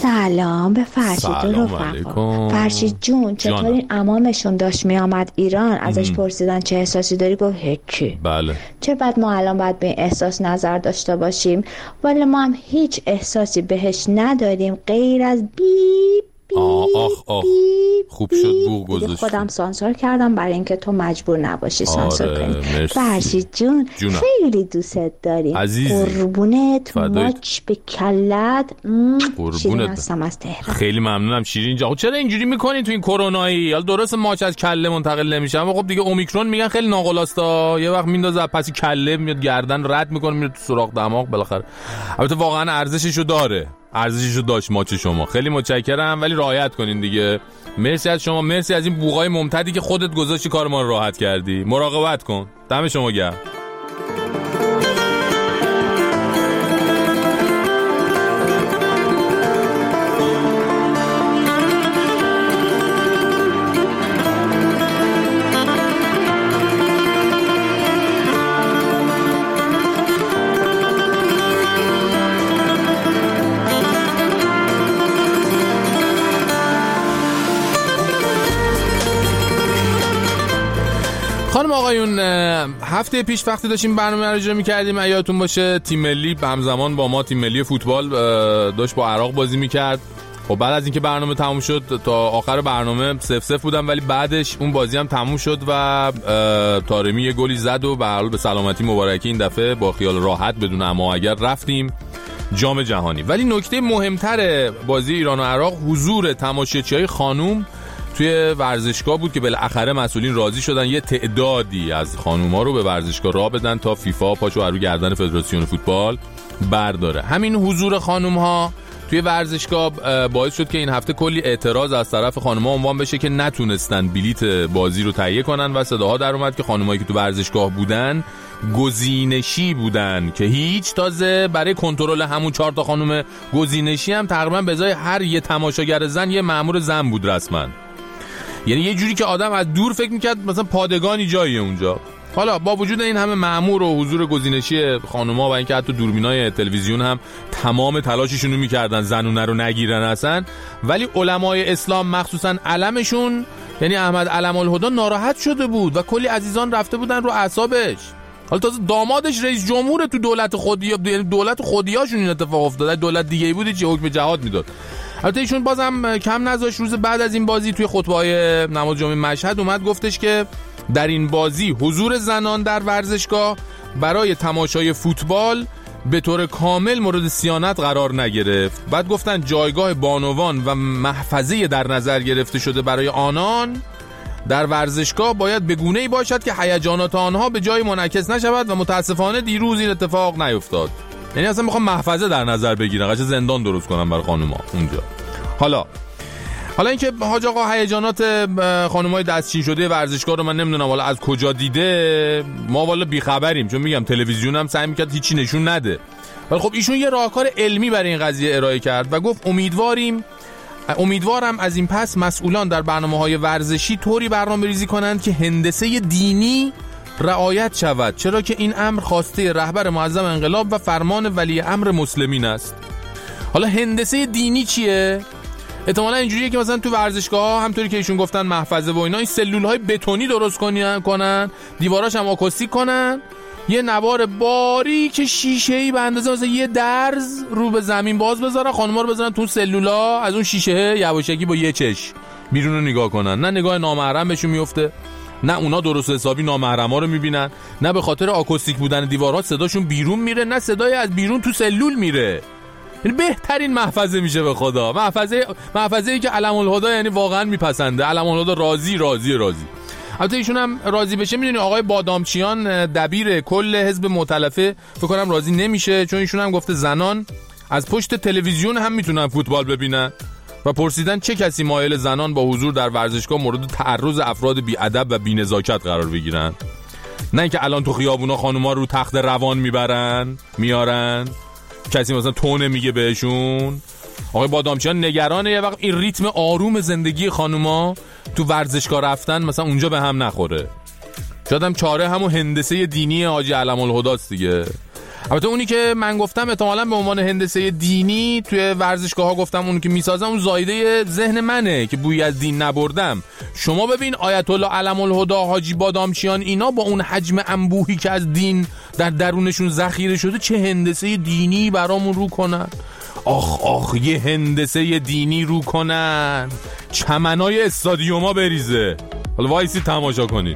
سلام به فرشید و رفقا. فرشید جون چطور این عمامشون داشت می آمد ایران ازش پرسیدن چه احساسی داری؟ گفت هیچی. بله. چه بعد ما الان باید به این احساس نظر داشته باشیم؟ ولی ما هم هیچ احساسی بهش نداریم غیر از بیپ. آخ خوب شد بوق گذاشت. خودم سانسور کردم برای اینکه تو مجبور نباشی سانسور کنی. فرشید جون خیلی دوست داریم قربونت ماچ به کلت. شیرین هستم از تهران. خیلی ممنونم شیرین جان. چرا اینجوری میکنین تو این کرونایی؟ حالا درست ماچ از کله منتقل نمیشه اما خب دیگه اومیکرون میگن خیلی ناقلاستا، یه وقت میندازه پس کله میاد گردن رد میکنه میره تو سوراخ دماغ بالاخره. البته واقعا ارزششو داره، ارزششو داشت ماچ شما. خیلی متشکرم ولی رعایت کنین دیگه. مرسی از شما، مرسی از این بوقای ممتدی که خودت گذاشتی کار ما رو راحت کردی. مراقبت کن. دم شما گرم. خانم آقایون، هفته پیش وقتی داشتیم برنامه رو اجرا می‌کردیم یادتون باشه تیم ملی همزمان با ما، تیم ملی فوتبال داشت با عراق بازی می‌کرد. خب بعد از اینکه برنامه تموم شد تا آخر برنامه 0-0 بودن ولی بعدش اون بازی هم تموم شد و طارمی یه گلی زد و به سلامتی مبارکی این دفعه با خیال راحت بدون اما اگر رفتیم جام جهانی. ولی نکته مهمتر بازی ایران و عراق حضور تماشاچی‌های خانوم توی ورزشگاه بود که بالاخره مسئولین راضی شدن یه تعدادی از خانوما رو به ورزشگاه راه بدن تا فیفا پاشو رو گردن فدراسیون فوتبال برداره. همین حضور خانوم‌ها توی ورزشگاه باعث شد که این هفته کلی اعتراض از طرف خانوما عنوان بشه که نتونستن بلیت بازی رو تهیه کنن و صداها در اومد که خانومایی که تو ورزشگاه بودن گزینشی بودن که هیچ. تازه برای کنترل همون 4 تا خانم گزینشی هم تقریبا به ازای هر یه تماشاگر زن یه مأمور زن بود رسما. یعنی یه جوری که آدم از دور فکر میکرد مثلا پادگانی جاییه اونجا. حالا با وجود این همه مأمور و حضور گزینشی خانوما و اینکه حتی دوربینای تلویزیون هم تمام تلاششون رو میکردن زنونه رو نگیرن اصلا، ولی علمای اسلام مخصوصا علمشون یعنی احمد علم الهدا ناراحت شده بود و کلی عزیزان رفته بودن رو اعصابش. حالا تازه دامادش رئیس جمهور تو دولت خودی، دولت خودیاشون این اتفاق افتاد. دولت دیگه‌ای بودی چه حکم جهاد میداد. البته ایشون بازم کم نذاشت، روز بعد از این بازی توی خطبه‌های نماز جمعه مشهد اومد گفتش که در این بازی حضور زنان در ورزشگاه برای تماشای فوتبال به طور کامل مورد صیانت قرار نگرفت. بعد گفتن جایگاه بانوان و محفظه در نظر گرفته شده برای آنان در ورزشگاه باید به گونه‌ای باشد که هیجانات آنها به جای منعکس نشود و متاسفانه دیروز این اتفاق نیفتاد. یعنی اصلا میخوام محفظه در نظر بگیرن، قشنگ زندان درست کنن برای خانوما اونجا. حالا اینکه حاج آقا هیجانات خانمای دستچین شده ورزشگاه رو من نمیدونم والا از کجا دیده، ما والا بیخبریم، چون میگم تلویزیون هم سعی میکرد هیچی نشون نده. ولی خب ایشون یه راهکار علمی برای این قضیه ارائه کرد و گفت امیدوارم از این پس مسئولان در برنامه‌های ورزشی طوری برنامه‌ریزی کنند که هندسه دینی رعایت شود، چرا که این امر خواسته رهبر معظم انقلاب و فرمان ولی امر مسلمین است. حالا هندسه دینی چیه؟ احتمالاً اینجوریه که مثلا تو ورزشگاه‌ها همونطوری که ایشون گفتن محفظه و اینا، این سلول‌های بتونی درست کنن، دیواراش هم آکوستیک کنن، یه نوار باریک شیشه‌ای به اندازه مثلا یه درز رو به زمین باز بذارن، خانم‌ها رو بذارن تو سلولا، از اون شیشه یواشکی با یه چش بیرون رو نگاه کنن. نه نگاه نامحرم بهشون میفته، نه اونا درست حسابی نامحرما رو میبینن، نه به خاطر آکوستیک بودن دیوارات صداشون بیرون میره، نه صدای از بیرون تو سلول میره. یعنی بهترین محفظه میشه به خدا. محفظه‌ای که علم الهدا یعنی واقعا میپسنده. علم الهدا راضی. البته ایشون هم راضی بشه. میدونی آقای بادامچیان دبیر کل حزب مؤتلفه فکر کنم راضی نمیشه، چون ایشون هم گفته زنان از پشت تلویزیون هم میتونن فوتبال ببینن و پرسیدن چه کسی مایل زنان با حضور در ورزشگاه مورد تعرض افراد بی‌ادب و بی‌نزاکت قرار بگیرن. نه اینکه الان تو خیابونا خانوما رو تخت روان میارن کسی مثلا تونه میگه بهشون. آقای بادامچیان نگرانه یه وقت این ریتم آروم زندگی خانوما تو ورزشگاه رفتن مثلا اونجا به هم نخوره. شاید هم چاره همون هندسه دینی حاجی علم الهداست دیگه. البته اونی که من گفتم احتمالاً به عنوان هندسه دینی توی ورزشگاه‌ها گفتم، اونی که میسازم اون زایده ذهن منه که بوی از دین نبردم. شما ببین آیت الله علم الهدی حاجی بادامچیان اینا با اون حجم انبوهی که از دین در درونشون ذخیره شده چه هندسه دینی برامون رو کنن. آخ یه هندسه دینی رو کنن، چمنای استادیوما بریزه. حالا وایسی تماشا کنید.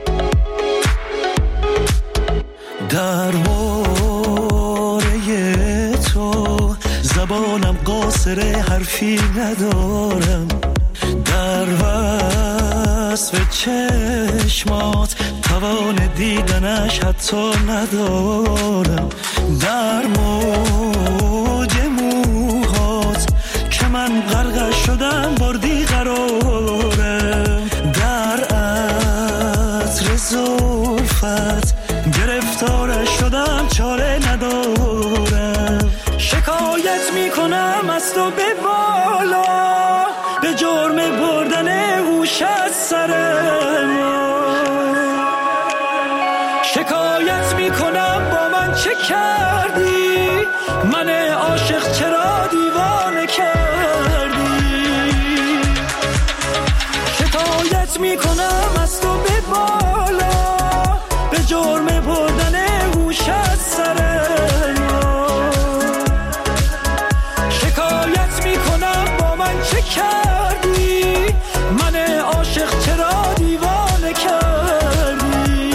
درباره تو زبانم قاصر حرفی ندارم، در وصف چشمات توان دیدنش حتی ندارم، در موج موهات که من غرق شدم بردی قرارم، در عطر زلفت گرفتار شدم چاره ندارم، شکایت میکنم از تو به بالا به جرم بردن هوش از سر ما، شکایت میکنم با من چه کردی، من عاشق چرا دیوانه کردی، شکایت میکنم از تو به بالا به جرم بردن هوش از سر ما، شکایت میکنم با من چه کردی، من عاشق چرا دیوانه کردی.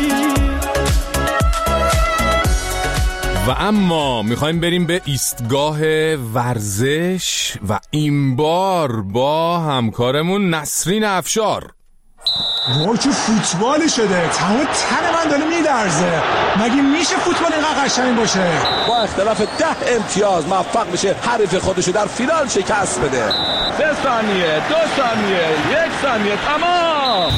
و اما میخوایم بریم به ایستگاه ورزش و این بار با همکارمون نسرین افشار. وای چه فوتبالی شده، تمام تن من داره میلرزه. مگه میشه فوتبال اینقدر قشنگ باشه؟ با اختلاف 10 امتیاز موفق بشه حریف خودشو در فینال شکست بده. 3 ثانیه، 2 ثانیه، 1 ثانیه، تمام.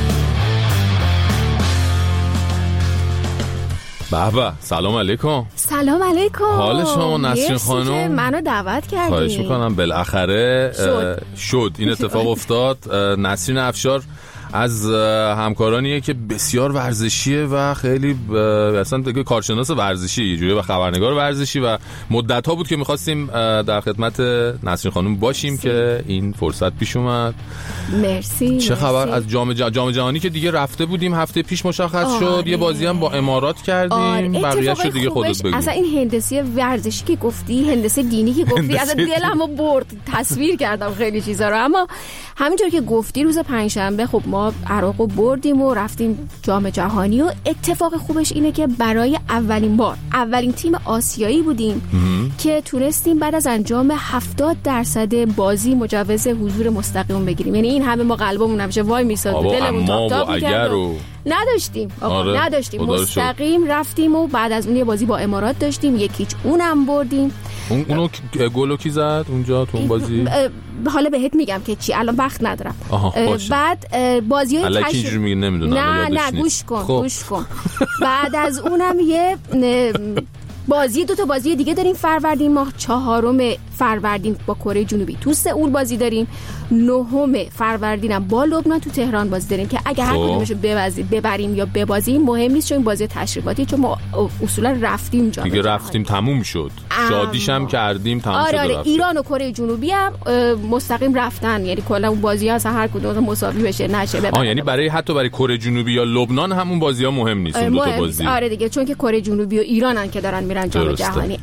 بابا سلام علیکم. سلام علیکم. حال شما نسرین خانم؟ منو دعوت کردی. خواهش میکنم. بالاخره شد این اتفاق افتاد. نسرین افشار از همکارانیه که بسیار ورزشیه و خیلی اصلا دیگه کارشناس ورزشی یه جوری و خبرنگار ورزشی و مدت‌ها بود که می‌خواستیم در خدمت نسرین خانم باشیم که این فرصت پیش اومد. مرسی. چه خبر از جام جهانی که دیگه رفته بودیم هفته پیش مشخص شد، یه بازی هم با امارات کردیم، بقیه‌شو دیگه خودت بگو. اصلا این هندسه ورزشی که گفتی، هندسه دینی که گفتی، اصلا دلمو برد، تصویر کردم خیلی چیزا رو. اما همینطور که گفتی روز پنجشنبه خب ما عراقو بردیم و رفتیم جام جهانی و اتفاق خوبش اینه که برای اولین تیم آسیایی بودیم که تونستیم بعد از انجام 70% بازی مجوز حضور مستقیم بگیریم. یعنی این همه ما قلبمون همیشه وای میساد، دلمون تاپ می‌کرد. نداشتیم نداشتیم مستقیم رفتیم و بعد از اون یه بازی با امارات داشتیم، 1-0 اونم بردیم. اونو گلو کی زد اونجا تو اون بازی؟ حالا بهت میگم که چی، الان وقت ندارم. بعد بازی‌های تشریف نه گوش کن. بعد از اونم یه بازی 2 تا بازی دیگه داریم فروردین ماه، 4 فروردین با کره جنوبی تو سئول بازی داریم، 9 فروردین هم با لبنان تو تهران بازی داریم که اگه هر کدومشو ببریم یا ببازیم مهم نیست، چون این بازی تشریفاتی، چون ما اصولا رفتیم جام دیگه رفتیم تموم شد، شادیش هم کردیم تموم شد. آره ایران و کره جنوبی هم مستقیم رفتن، یعنی کلا اون بازی‌ها اصلا هر کدوم مساوی بشه نشه یعنی حتی برای کره جنوبی یا لبنان همون بازی‌ها مهم نیست اون دو تا بازی. آره دیگه، چون که کره جنوبی و ایرانن که دارن میرن جام جهانی.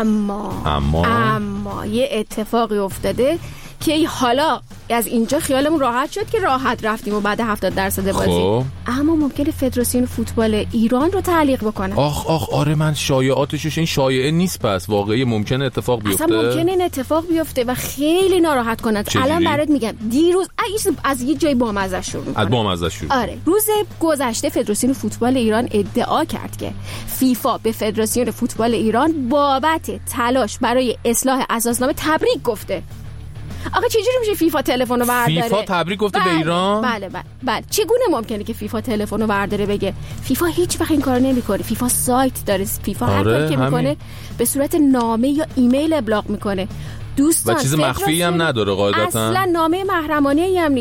اما یه اتفاقی افتاده که حالا از اینجا خیالمون راحت شد که راحت رفتیم و بعد 70% بازی اما ممکنه فدراسیون فوتبال ایران رو تعلیق بکنن. آره من شایعاتش، این شایعه نیست، پس واقعی ممکنه اتفاق بیفته. اصلا ممکنه این اتفاق بیفته و خیلی ناراحت کنه. الان برات میگم، دیروز از یه جای بامزه شروع میکنه. از بامزه شروع. آره روز گذشته فدراسیون فوتبال ایران ادعا کرد که فیفا به فدراسیون فوتبال ایران بابت تلاش برای اصلاح اساسنامه تبریک گفته. آقا چجوری میشه فیفا تلفنو برداره؟ فیفا تبریک گفته به ایران؟ بله. چگونه ممکنه که فیفا تلفنو برداره بگه؟ فیفا هیچ وقت این کارو نمیکنه. فیفا سایت داره، فیفا هر کاری که میکنه به صورت نامه یا ایمیل ابلاغ میکنه. دوستان و چیز مخفی هم نداره قاعدتا. اصلا نامه محرمانه‌ای هم نیست.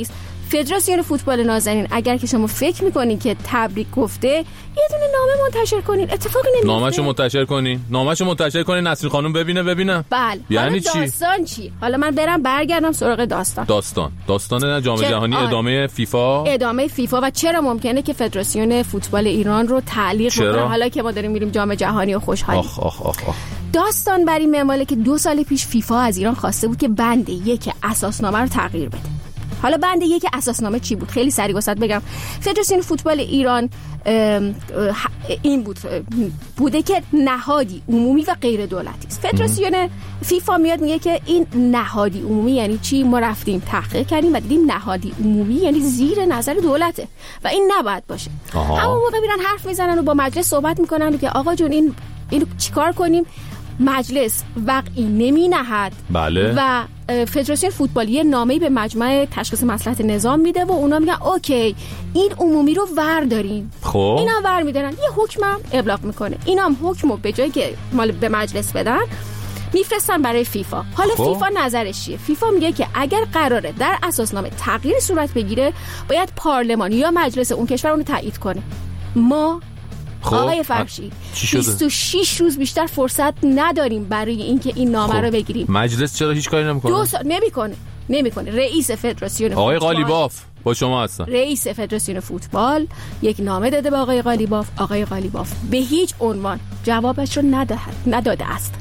فدراسیون فوتبال نازنین اگر که شما فکر میکنین که تبریک گفته، یه دونه نامه منتشر کنین، اتفاقی نمیفته. نامه‌شو منتشر کنین نسرین خانم ببینه. بله. یعنی چی؟ داستان چی؟ حالا من برگردم سراغ داستان جام جهانی ادامه فیفا و چرا ممکنه که فدراسیون فوتبال ایران رو تعلیق بکنه حالا که ما داریم میریم جام جهانی و خوشحالی. داستان بر این منواله که 2 سال پیش فیفا از ایران خواسته بود که بند 1 اساسنامه رو تغییر بده. حالا بند 1 اساسنامه چی بود؟ خیلی سریع واسط بگم. فدراسیون فوتبال ایران این بوده که نهادی عمومی و غیر دولتی است. فدراسیون فیفا میاد میگه که این نهادی عمومی یعنی چی؟ ما رفتیم تحقیق کردیم و دیدیم نهادی عمومی یعنی زیر نظر دولته و این نباید باشه. اما موقع میرن حرف میزنن و با مجلس صحبت میکنن که آقا جون اینو چیکار کنیم؟ مجلس وقعی نمی نهد. بله. و فدراسیون فوتبالی نامه‌ای به مجمع تشخیص مصلحت نظام میده و اونا میگن اوکی این عمومی رو ور داریم. خب اینا ور میدارن، یه حکمم ابلاغ میکنه. اینا هم حکمو به جایی که مال به مجلس بدن میفرستن برای فیفا. حالا فیفا نظرش چیه؟ فیفا میگه که اگر قراره در اساسنامه تغییر صورت بگیره باید پارلمان یا مجلس اون کشور اونو تایید کنه. ما آقای فرشی 26 روز بیشتر فرصت نداریم برای اینکه این نامه رو بگیریم. مجلس چرا هیچ کاری نمیکنه؟ 2 سال نمیکنه. رئیس فدراسیون آقای قالیباف با شما هستن. رئیس فدراسیون فوتبال یک نامه داده به آقای قالیباف. آقای قالیباف به هیچ عنوان جوابش رو نداده است.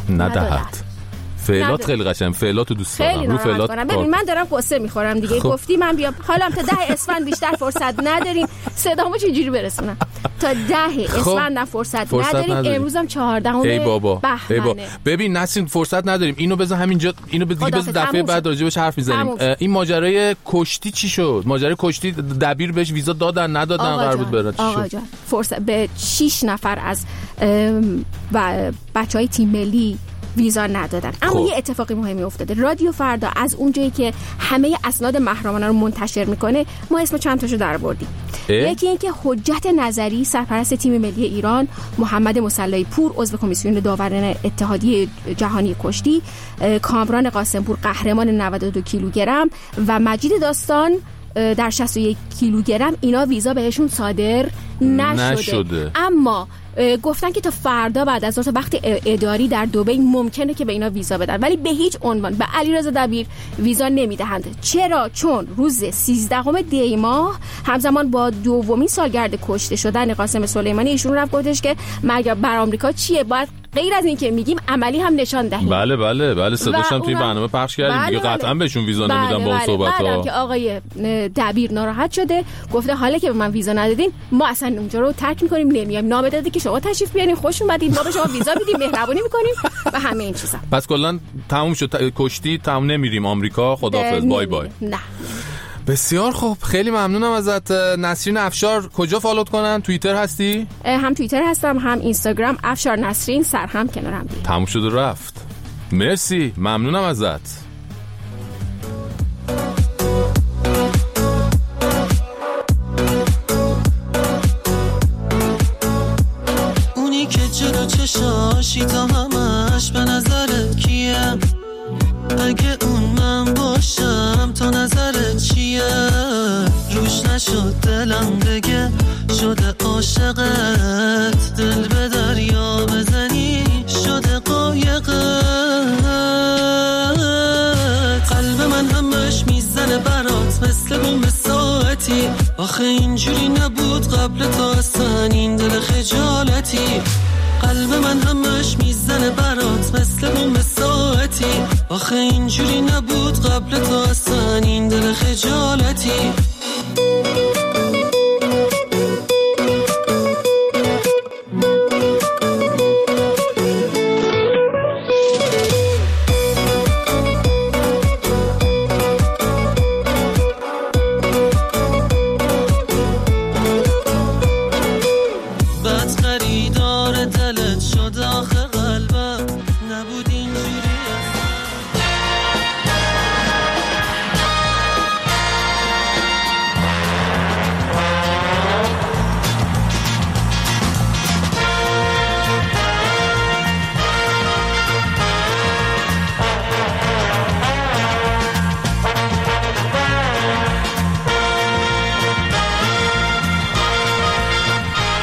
فعلات خیلی قشنگ، فعلاتو دوست دارم. رو فعلات ببین من دارم قصه میخورم دیگه. گفتی من بیام حالا تا 10 اسفند بیشتر فرصت نداریم. صدامو چجوری برسونم؟ تا 10 اسفند فرصت نداریم. امروز هم 14 ای بابا. ببین نسیم فرصت نداریم. اینو بذار همینجا، اینو بذار دفعه بعد راجعش حرف میزنیم. این ماجرای کشتی چی شد؟ ماجرای کشتی دبیر بهش ویزا دادن ندادن قرار بود بره. آقا جان فرصت به 6 نفر از بچهای تیم ملی ویزا ندادن. اما یه اتفاقی مهمی افتاده. رادیو فردا از اونجایی که همه اسناد محرمانه رو منتشر میکنه ما اسم چند تاشو درآوردیم. یکی این که حجت نظری سرپرست تیم ملی ایران، محمد مصلی پور عضو کمیسیون داوران اتحادیه جهانی کشتی، کامران قاسمپور قهرمان 92 کیلوگرم و مجید داستان در 61 کیلوگرم اینا ویزا بهشون صادر نشده. اما گفتن که تا فردا بعد از وقت اداری در دبی ممکنه که به اینا ویزا بدن، ولی به هیچ عنوان به علیرضا دبیر ویزا نمیدهند. چرا؟ چون روز 13 دی ماه همزمان با دومین سالگرد کشته شدن قاسم سلیمانی ایشون رفت گفتش که مرگ بر آمریکا چیه، باید غیر از این که میگیم عملی هم نشان دهیم. بله صداش هم توی برنامه پخش کردیم دیگه. قطعا بهشون ویزا نمیدن با اون صحبت‌ها. که آقای دبیر ناراحت شده گفته حالا که به من ویزا ندادین ما اصلا اونجا رو ترک می‌کنیم نمیایم. نامه داده که شما تشریف بیارین، خوش اومدید، ما به شما ویزا میدیم، مهربونی می‌کنیم و همه این چیزا. پس کلا تموم شد، کشتی تموم، نمیریم آمریکا، خداحافظ، بای بای. نه بسیار خوب، خیلی ممنونم ازت. نسرین افشار کجا فالوت کنن؟ توییتر هستی؟ هم توییتر هستم هم اینستاگرام، افشار نسرین سر هم کنارم دیگه. تموم شد و رفت. مرسی، ممنونم ازت. اونی که جلو چشاشی تا همش به نظرت کیم؟ اگه اون من باشم تو نظرت چیه؟ روش نشد دلم بگه شده عاشقت، دل به دریا بزنی شده قایقت. قلب من همش میزنه برات مثل بوم ساعتی، آخه اینجوری نبود قبل تو اصلا این دل خجالتی. قلب من همش میزنه برات مثل بوم ساعتی، آخه اینجوری نبود قبل تو اصلا این دل خجالتی.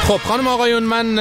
خب خانم آقایون، من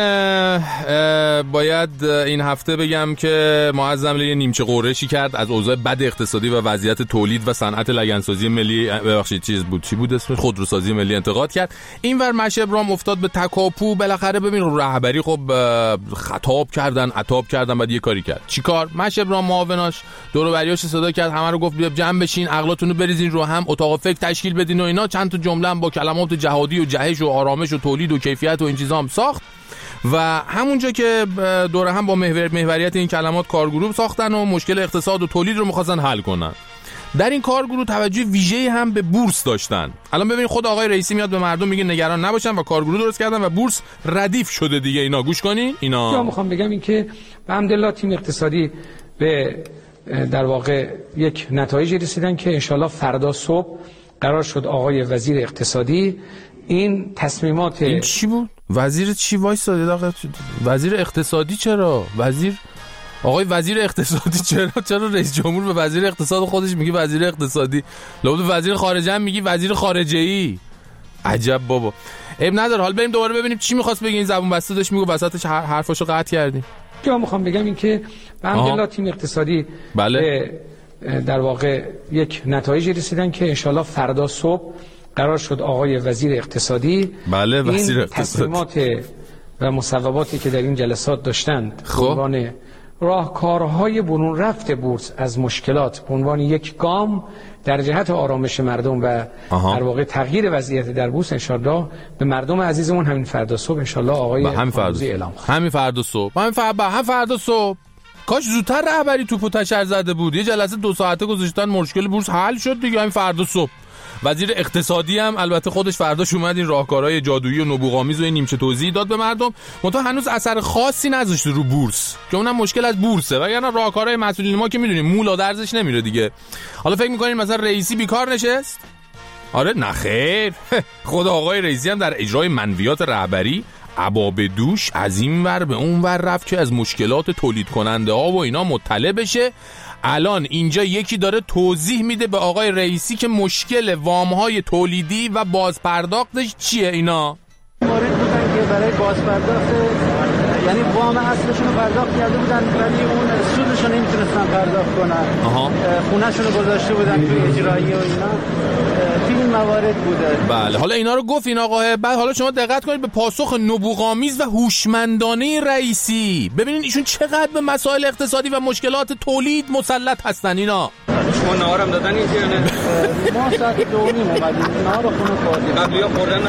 باید این هفته بگم که معظم علی نیمچه قرشی کرد از اوضاع بد اقتصادی و وضعیت تولید و صنعت لگنسازی ملی، ببخشید چی بود اسمش، خودروسازی ملی انتقاد کرد. اینور مشه ابراهیم افتاد به تکاپو. بالاخره ببین رهبری خب خطاب کردن، عتاب کردن، بعد یه کاری کرد. چیکار؟ مشه ابراهیم معاوناش دور و بریاش صدا کرد، همه رو گفت بیا جمع بشین، عقلاتونو بریزین رو هم، اتاق فکر تشکیل بدین و اینا. چند تا جمله با کلمات جهادی و جهش و آرامش و تولید و کیفیت و این چیزا هم ساخت و همونجا که دوره هم با محوریت این کلمات کارگروه ساختن و مشکل اقتصاد و تولید رو می‌خواستن حل کنن. در این کارگروه توجه ویژه‌ای هم به بورس داشتن. الان ببینید خود آقای رئیسی میاد به مردم میگه نگران نباشن و کارگروه درست کردن و بورس ردیف شده دیگه. اینا گوش کنین. اینا من میخوام بگم این که به حمدالله تیم اقتصادی به در واقع یک نتایجی رسیدن که انشالله فردا صبح قرار شد آقای وزیر اقتصادی این تصمیمات. این چی بود؟ وزیر چی وایساد؟ وزیر اقتصادی چرا؟ آقای وزیر اقتصادی چرا رئیس جمهور به وزیر اقتصاد خودش میگه وزیر اقتصادی؟ لابد وزیر خارجه هم میگی وزیر خارجه‌ای. عجب بابا. عیب نداره، حالا بریم دوباره ببینیم چی می‌خواست بگه. این زبون بسته داشت میگه، وسطش حرفاشو قطع کردیم. که من می‌خوام بگم این که به حمدالله تیم اقتصادی بله در واقع یک نتایجی رسیدن که انشالله فردا صبح قرار شد آقای وزیر اقتصادی بله وزیر این اقتصاد تصمیمات و مصوباتی که در این جلسات داشتند به عنوان راهکارهای برون رفت بورس از مشکلات به عنوان یک گام در جهت آرامش مردم و در واقع تغییر وضعیت در بورس انشالله به مردم عزیزمون همین فردا صبح انشالله آقای فاروزی اعلام خواهد. همین فردا صبح کاش زودتر رهبری توپو تشر زده بود. یه جلسه 2 ساعته گذاشتن مشکل بورس حل شد دیگه. همین فردا صبح وزیر اقتصادی هم البته خودش فرداش اومد این راهکارهای جادویی و نبوغامیز و این نیمچه توضیح داد به مردم. منتها هنوز اثر خاصی نذاشته رو بورس که اونم مشکل از بورسه. وگرنه راهکارهای مسئولین ما که میدونیم مولا درزش نمیره دیگه. حالا فکر میکنین مثلا رئیسی بیکار نشست؟ آره نخیر. خود آقای رئیسی هم در اجرای منویات رهبری عبا به دوش از این ور به اون ور رفت که از مشکلات تولید کننده ها و اینا مطلع بشه. الان اینجا یکی داره توضیح میده به آقای رئیسی که مشکل وام‌های تولیدی و بازپرداختش چیه. اینا مورد بودن که برای بازپرداخت یعنی وام اصلشون رو پرداخت کرده بودن ولی اون سودشون نمیتونستن پرداخت کنن. خونه‌شون رو گذاشته بودن توی اجرایی و اینا. این موارد بوده. بله حالا اینا رو گفت این آقاه. بعد حالا شما دقت کنید به پاسخ نبوغامیز و هوشمندانه رئیسی. ببینید ایشون چقدر به مسائل اقتصادی و مشکلات تولید مسلط هستن. اینا شما نهارم دادن اینجا نه؟ ما ساعت 2:30 اومدیم نهار خونه خوردیم. قبلی‌ها خوردن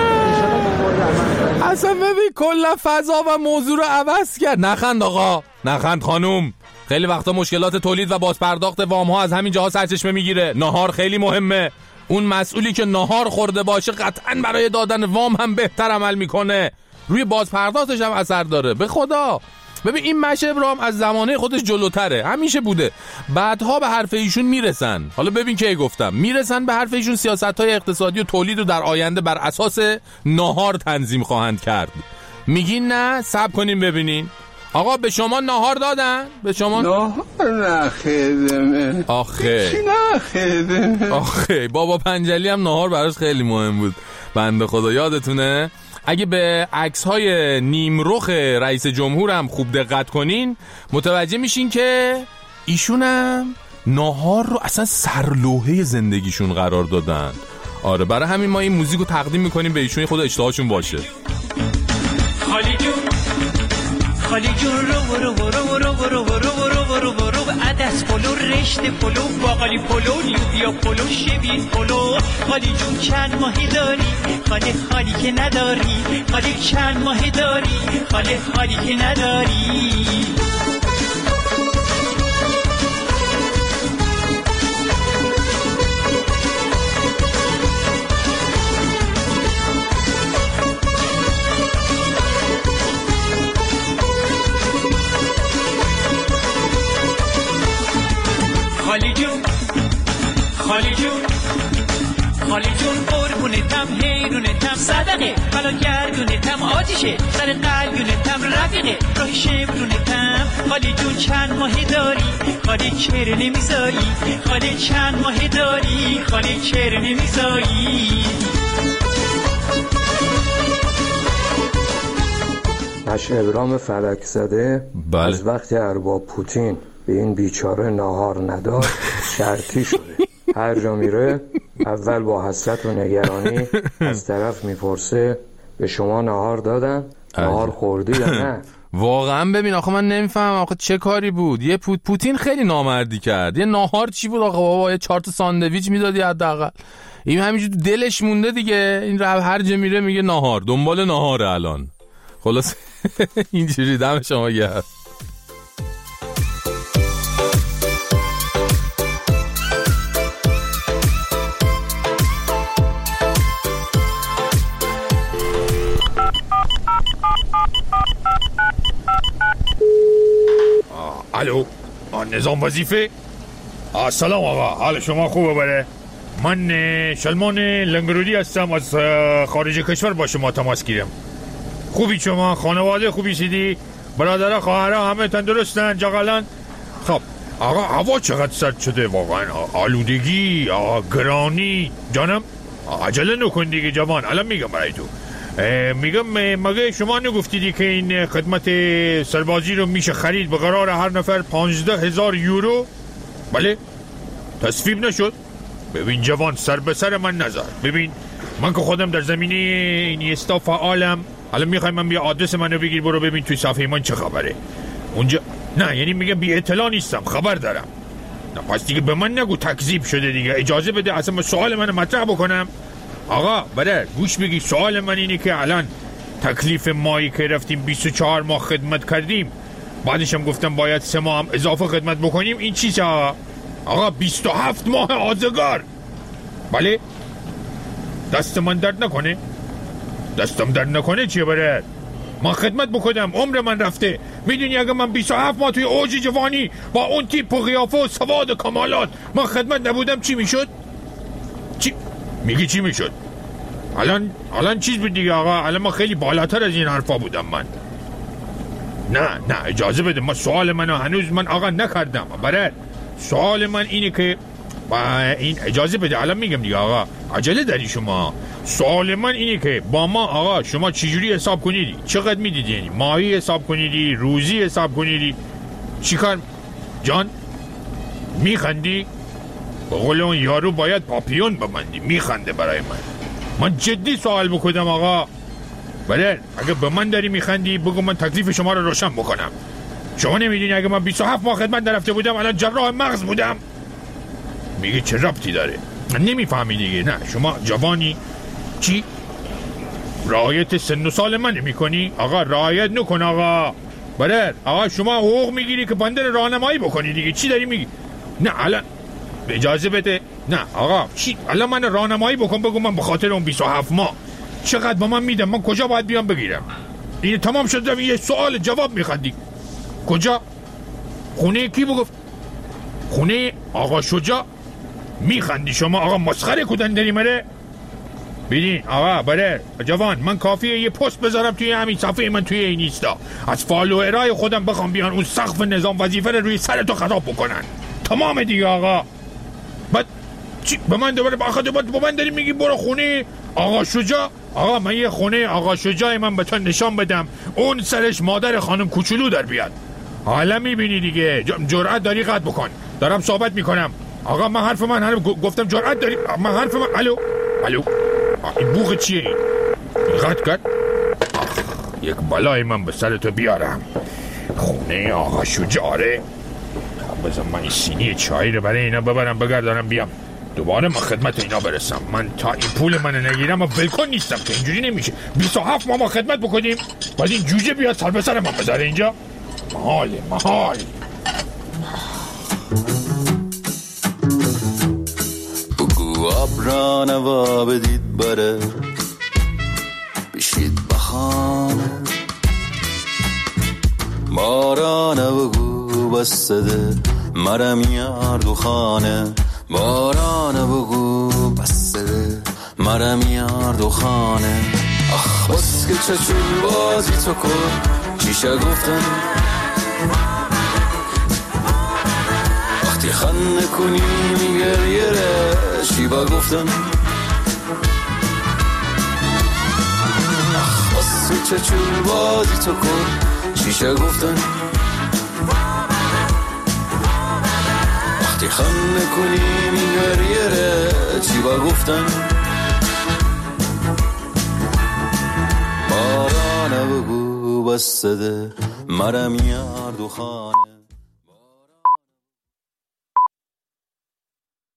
اصلا ببین کل فضا و موضوع رو عوض کرد. نخند آقا، نخند خانوم. خیلی وقتا مشکلات تولید و بازپرداخت وام ها از همین جاها سرچشمه میگیره. نهار خیلی مهمه. اون مسئولی که نهار خورده باشه قطعاً برای دادن وام هم بهتر عمل میکنه. روی بازپرداختش هم اثر داره. به خدا ببین این مشه ابراهیم از زمانه خودش جلوتره، همیشه بوده. بعدها به حرف ایشون میرسن. حالا ببین که گفتم میرسن به حرف ایشون. سیاست‌های اقتصادی و تولید رو در آینده بر اساس نهار تنظیم خواهند کرد. میگین نه؟ صبر کنیم ببینین. آقا به شما نهار دادن؟ به شما نهار نخیدمه. آخه بابا پنجلی هم نهار براش خیلی مهم بود بنده خدا. یادتونه اگه به عکس‌های نیمرخ رئیس جمهور هم خوب دقت کنین متوجه میشین که ایشون هم نهار رو اصلا سرلوحه زندگیشون قرار دادن. آره برای همین ما این موزیک رو تقدیم میکنیم به ایشون، خود اشتهاشون باشه. خالی جون رو عدس پلو رشت پلو باقالی پلو لوبیا پلو شوید پلو. خالی جون چند ماهی داری خالی که نداری خالی چند ماهی داری خالی که نداری. خالی جون قربونتم حیرونتم صدقه بلا گردونتم آتیشه سر قلبونتم رفیقه راه شمرونتم. خالی جون چند ماهی داری خالی چهره نمیذاری خالی چند ماهی داری خالی چهره نمیذاری. اش ابرام فلک زده از وقتی ارباب پوتین به این بیچاره ناهار نداد شرطی شده. هر جا میره اول با حسرت و نگرانی از طرف میپرسه به شما ناهار دادن؟ ناهار خوردی یا نه؟ واقعا ببین آخه من نمیفهمم آخه چه کاری بود. یه پوتین خیلی نامردی کرد. یه ناهار چی بود آخه بابا؟ یه 4 تا ساندویچ میدادی حداقل. این همینجوری دلش مونده دیگه. این هر جا میره میگه ناهار، دنبال ناهاره الان. خلاص اینجوری. دم شما گرم. الو نظام وظیفه. سلام آقا، حال شما خوبه؟ بله من شلمان لنگرودی هستم، از خارج کشور با شما تماس گیرم. خوبی شما؟ خانواده خوبی شدی؟ برادر خواهرها همه تندرستن؟ جاغلان؟ خب آقا هوا چقدر سرد شده واقعا، آلودگی، گرانی. جانم عجله نکن دیگه جوان، الان میگم برای تو. میگم مگه شما نگفتیدی که این خدمت سربازی رو میشه خرید به قرار هر نفر 15,000 یورو؟ بله تصویب نشد. ببین جوان، سر به سر من نذار. ببین من که خودم در زمینه اینیستا فعالم. الان میخوای من بیا آدرس منو بگیر برو ببین توی صفحه من چه خبره اونجا. نه یعنی میگم بی اطلاع نیستم، خبر دارم. نه پس دیگه به من نگو تکذیب شده دیگه. اجازه بده اصلا سوال منو مطرح بکنم. آقا برادر گوش بگی، سوال من اینه که الان تکلیف مایی که رفتیم 24 ماه خدمت کردیم، بعدش هم گفتم باید 3 ماه هم اضافه خدمت بکنیم، این چیزه آقا 27 ماه آزگار. بله دست من درد نکنه. دستم درد نکنه چیه برادر؟ من خدمت بکنم، عمر من رفته. میدونی اگه من 27 ماه توی اوج جوانی با اون تیپ و قیافه و سواد و کمالات من خدمت نبودم چی میشد؟ چی میگی چی میشد؟ الان چیز بود دیگه آقا. الان ما خیلی بالاتر از این حرفا بودم من. نه اجازه بده، من سوال منو هنوز من آقا نکردم. برای سوال من اینه که این اجازه بده الان میگم دیگه آقا، عجله داری شما. سوال من اینه که با ما آقا شما چجوری حساب کنیدی؟ چقدر میدیدی؟ یعنی ماهی حساب کنیدی؟ روزی حساب کنیدی؟ چیکار جان؟ میخندی؟ به قول اون یارو باید پاپیون ببندی. میخنده برای من جدی سوال بکنم آقا. بله اگه به من داری میخندی بگو من تکلیف شما رو روشن بکنم. شما نمیدونی اگه من 27 ماه خدمت نرفته بودم الان جراح مغز بودم؟ میگه چه ربطی داره؟ نمیفهمی دیگه. نه شما جوانی چی؟ رعایت سن و سال من نمیکنی؟ آقا رعایت نکن آقا. بله آقا شما حقوق میگیری که بنده راهنمایی بکنی دیگه. چی داری میگی؟ نه الان اجازه بده. نه آقا چی؟ الان من راهنمایی بکن، بگو من به خاطر اون 27 ماه چقدر با من میدم، من کجا باید بیام بگیرم؟ این تمام شد. یه سوال جواب میخوادی. کجا؟ خونه کی بگفت؟ خونه آقا شجاع. میخندی شما آقا؟ مسخره کودن داری مره؟ ببین آقا بره جوان، من کافیه یه پست بذارم توی همین صفحه من توی اینستا، از فالوورای خودم بخوام بیان اون سقف نظام وظیفه رو روی سر تو خطاب بکنن. تمام دیگه آقا. بعد چی به من دوباره با من داری میگی برو خونه آقا شجاع؟ آقا من یه خونه آقا شجاع من به تو نشان بدم اون سرش مادر خانم کوچولو در بیاد. حالا میبینی دیگه جرأت داری قد بکن. دارم صحبت میکنم آقا. من حرف من گفتم جرأت داری. من حرف من الو این بوغ چیه این؟ قد کرد یک بلای من به سر تو بیارم. خونه آقا شجاعه. بذار من این سینی چای رو برای اینا ببرم بگردانم بیام دوباره من خدمت اینا برسم. من تا این پول من نگیرم و بلکن نیستم که اینجوری نمیشه. 27 ما خدمت بکنیم باید این جوجه بیاد سر به سر من بذاره اینجا. محال. بگو ابران و بدید بره بشید بخانه بارانه بگو بستده مرم یار دو خانه بارانه بگو بستده مرم یار دو خانه. آخ بس که چچول بازی تو کن چیشه گفتن وقتی خنده کنی میگریره شیبا گفتن. آخ بس که بچه چول بازی تو کن چیشه گفتن وقتی خنده کنی میگریره چی با گفتن بارانه بگو بسته ده مرم یار دو خانه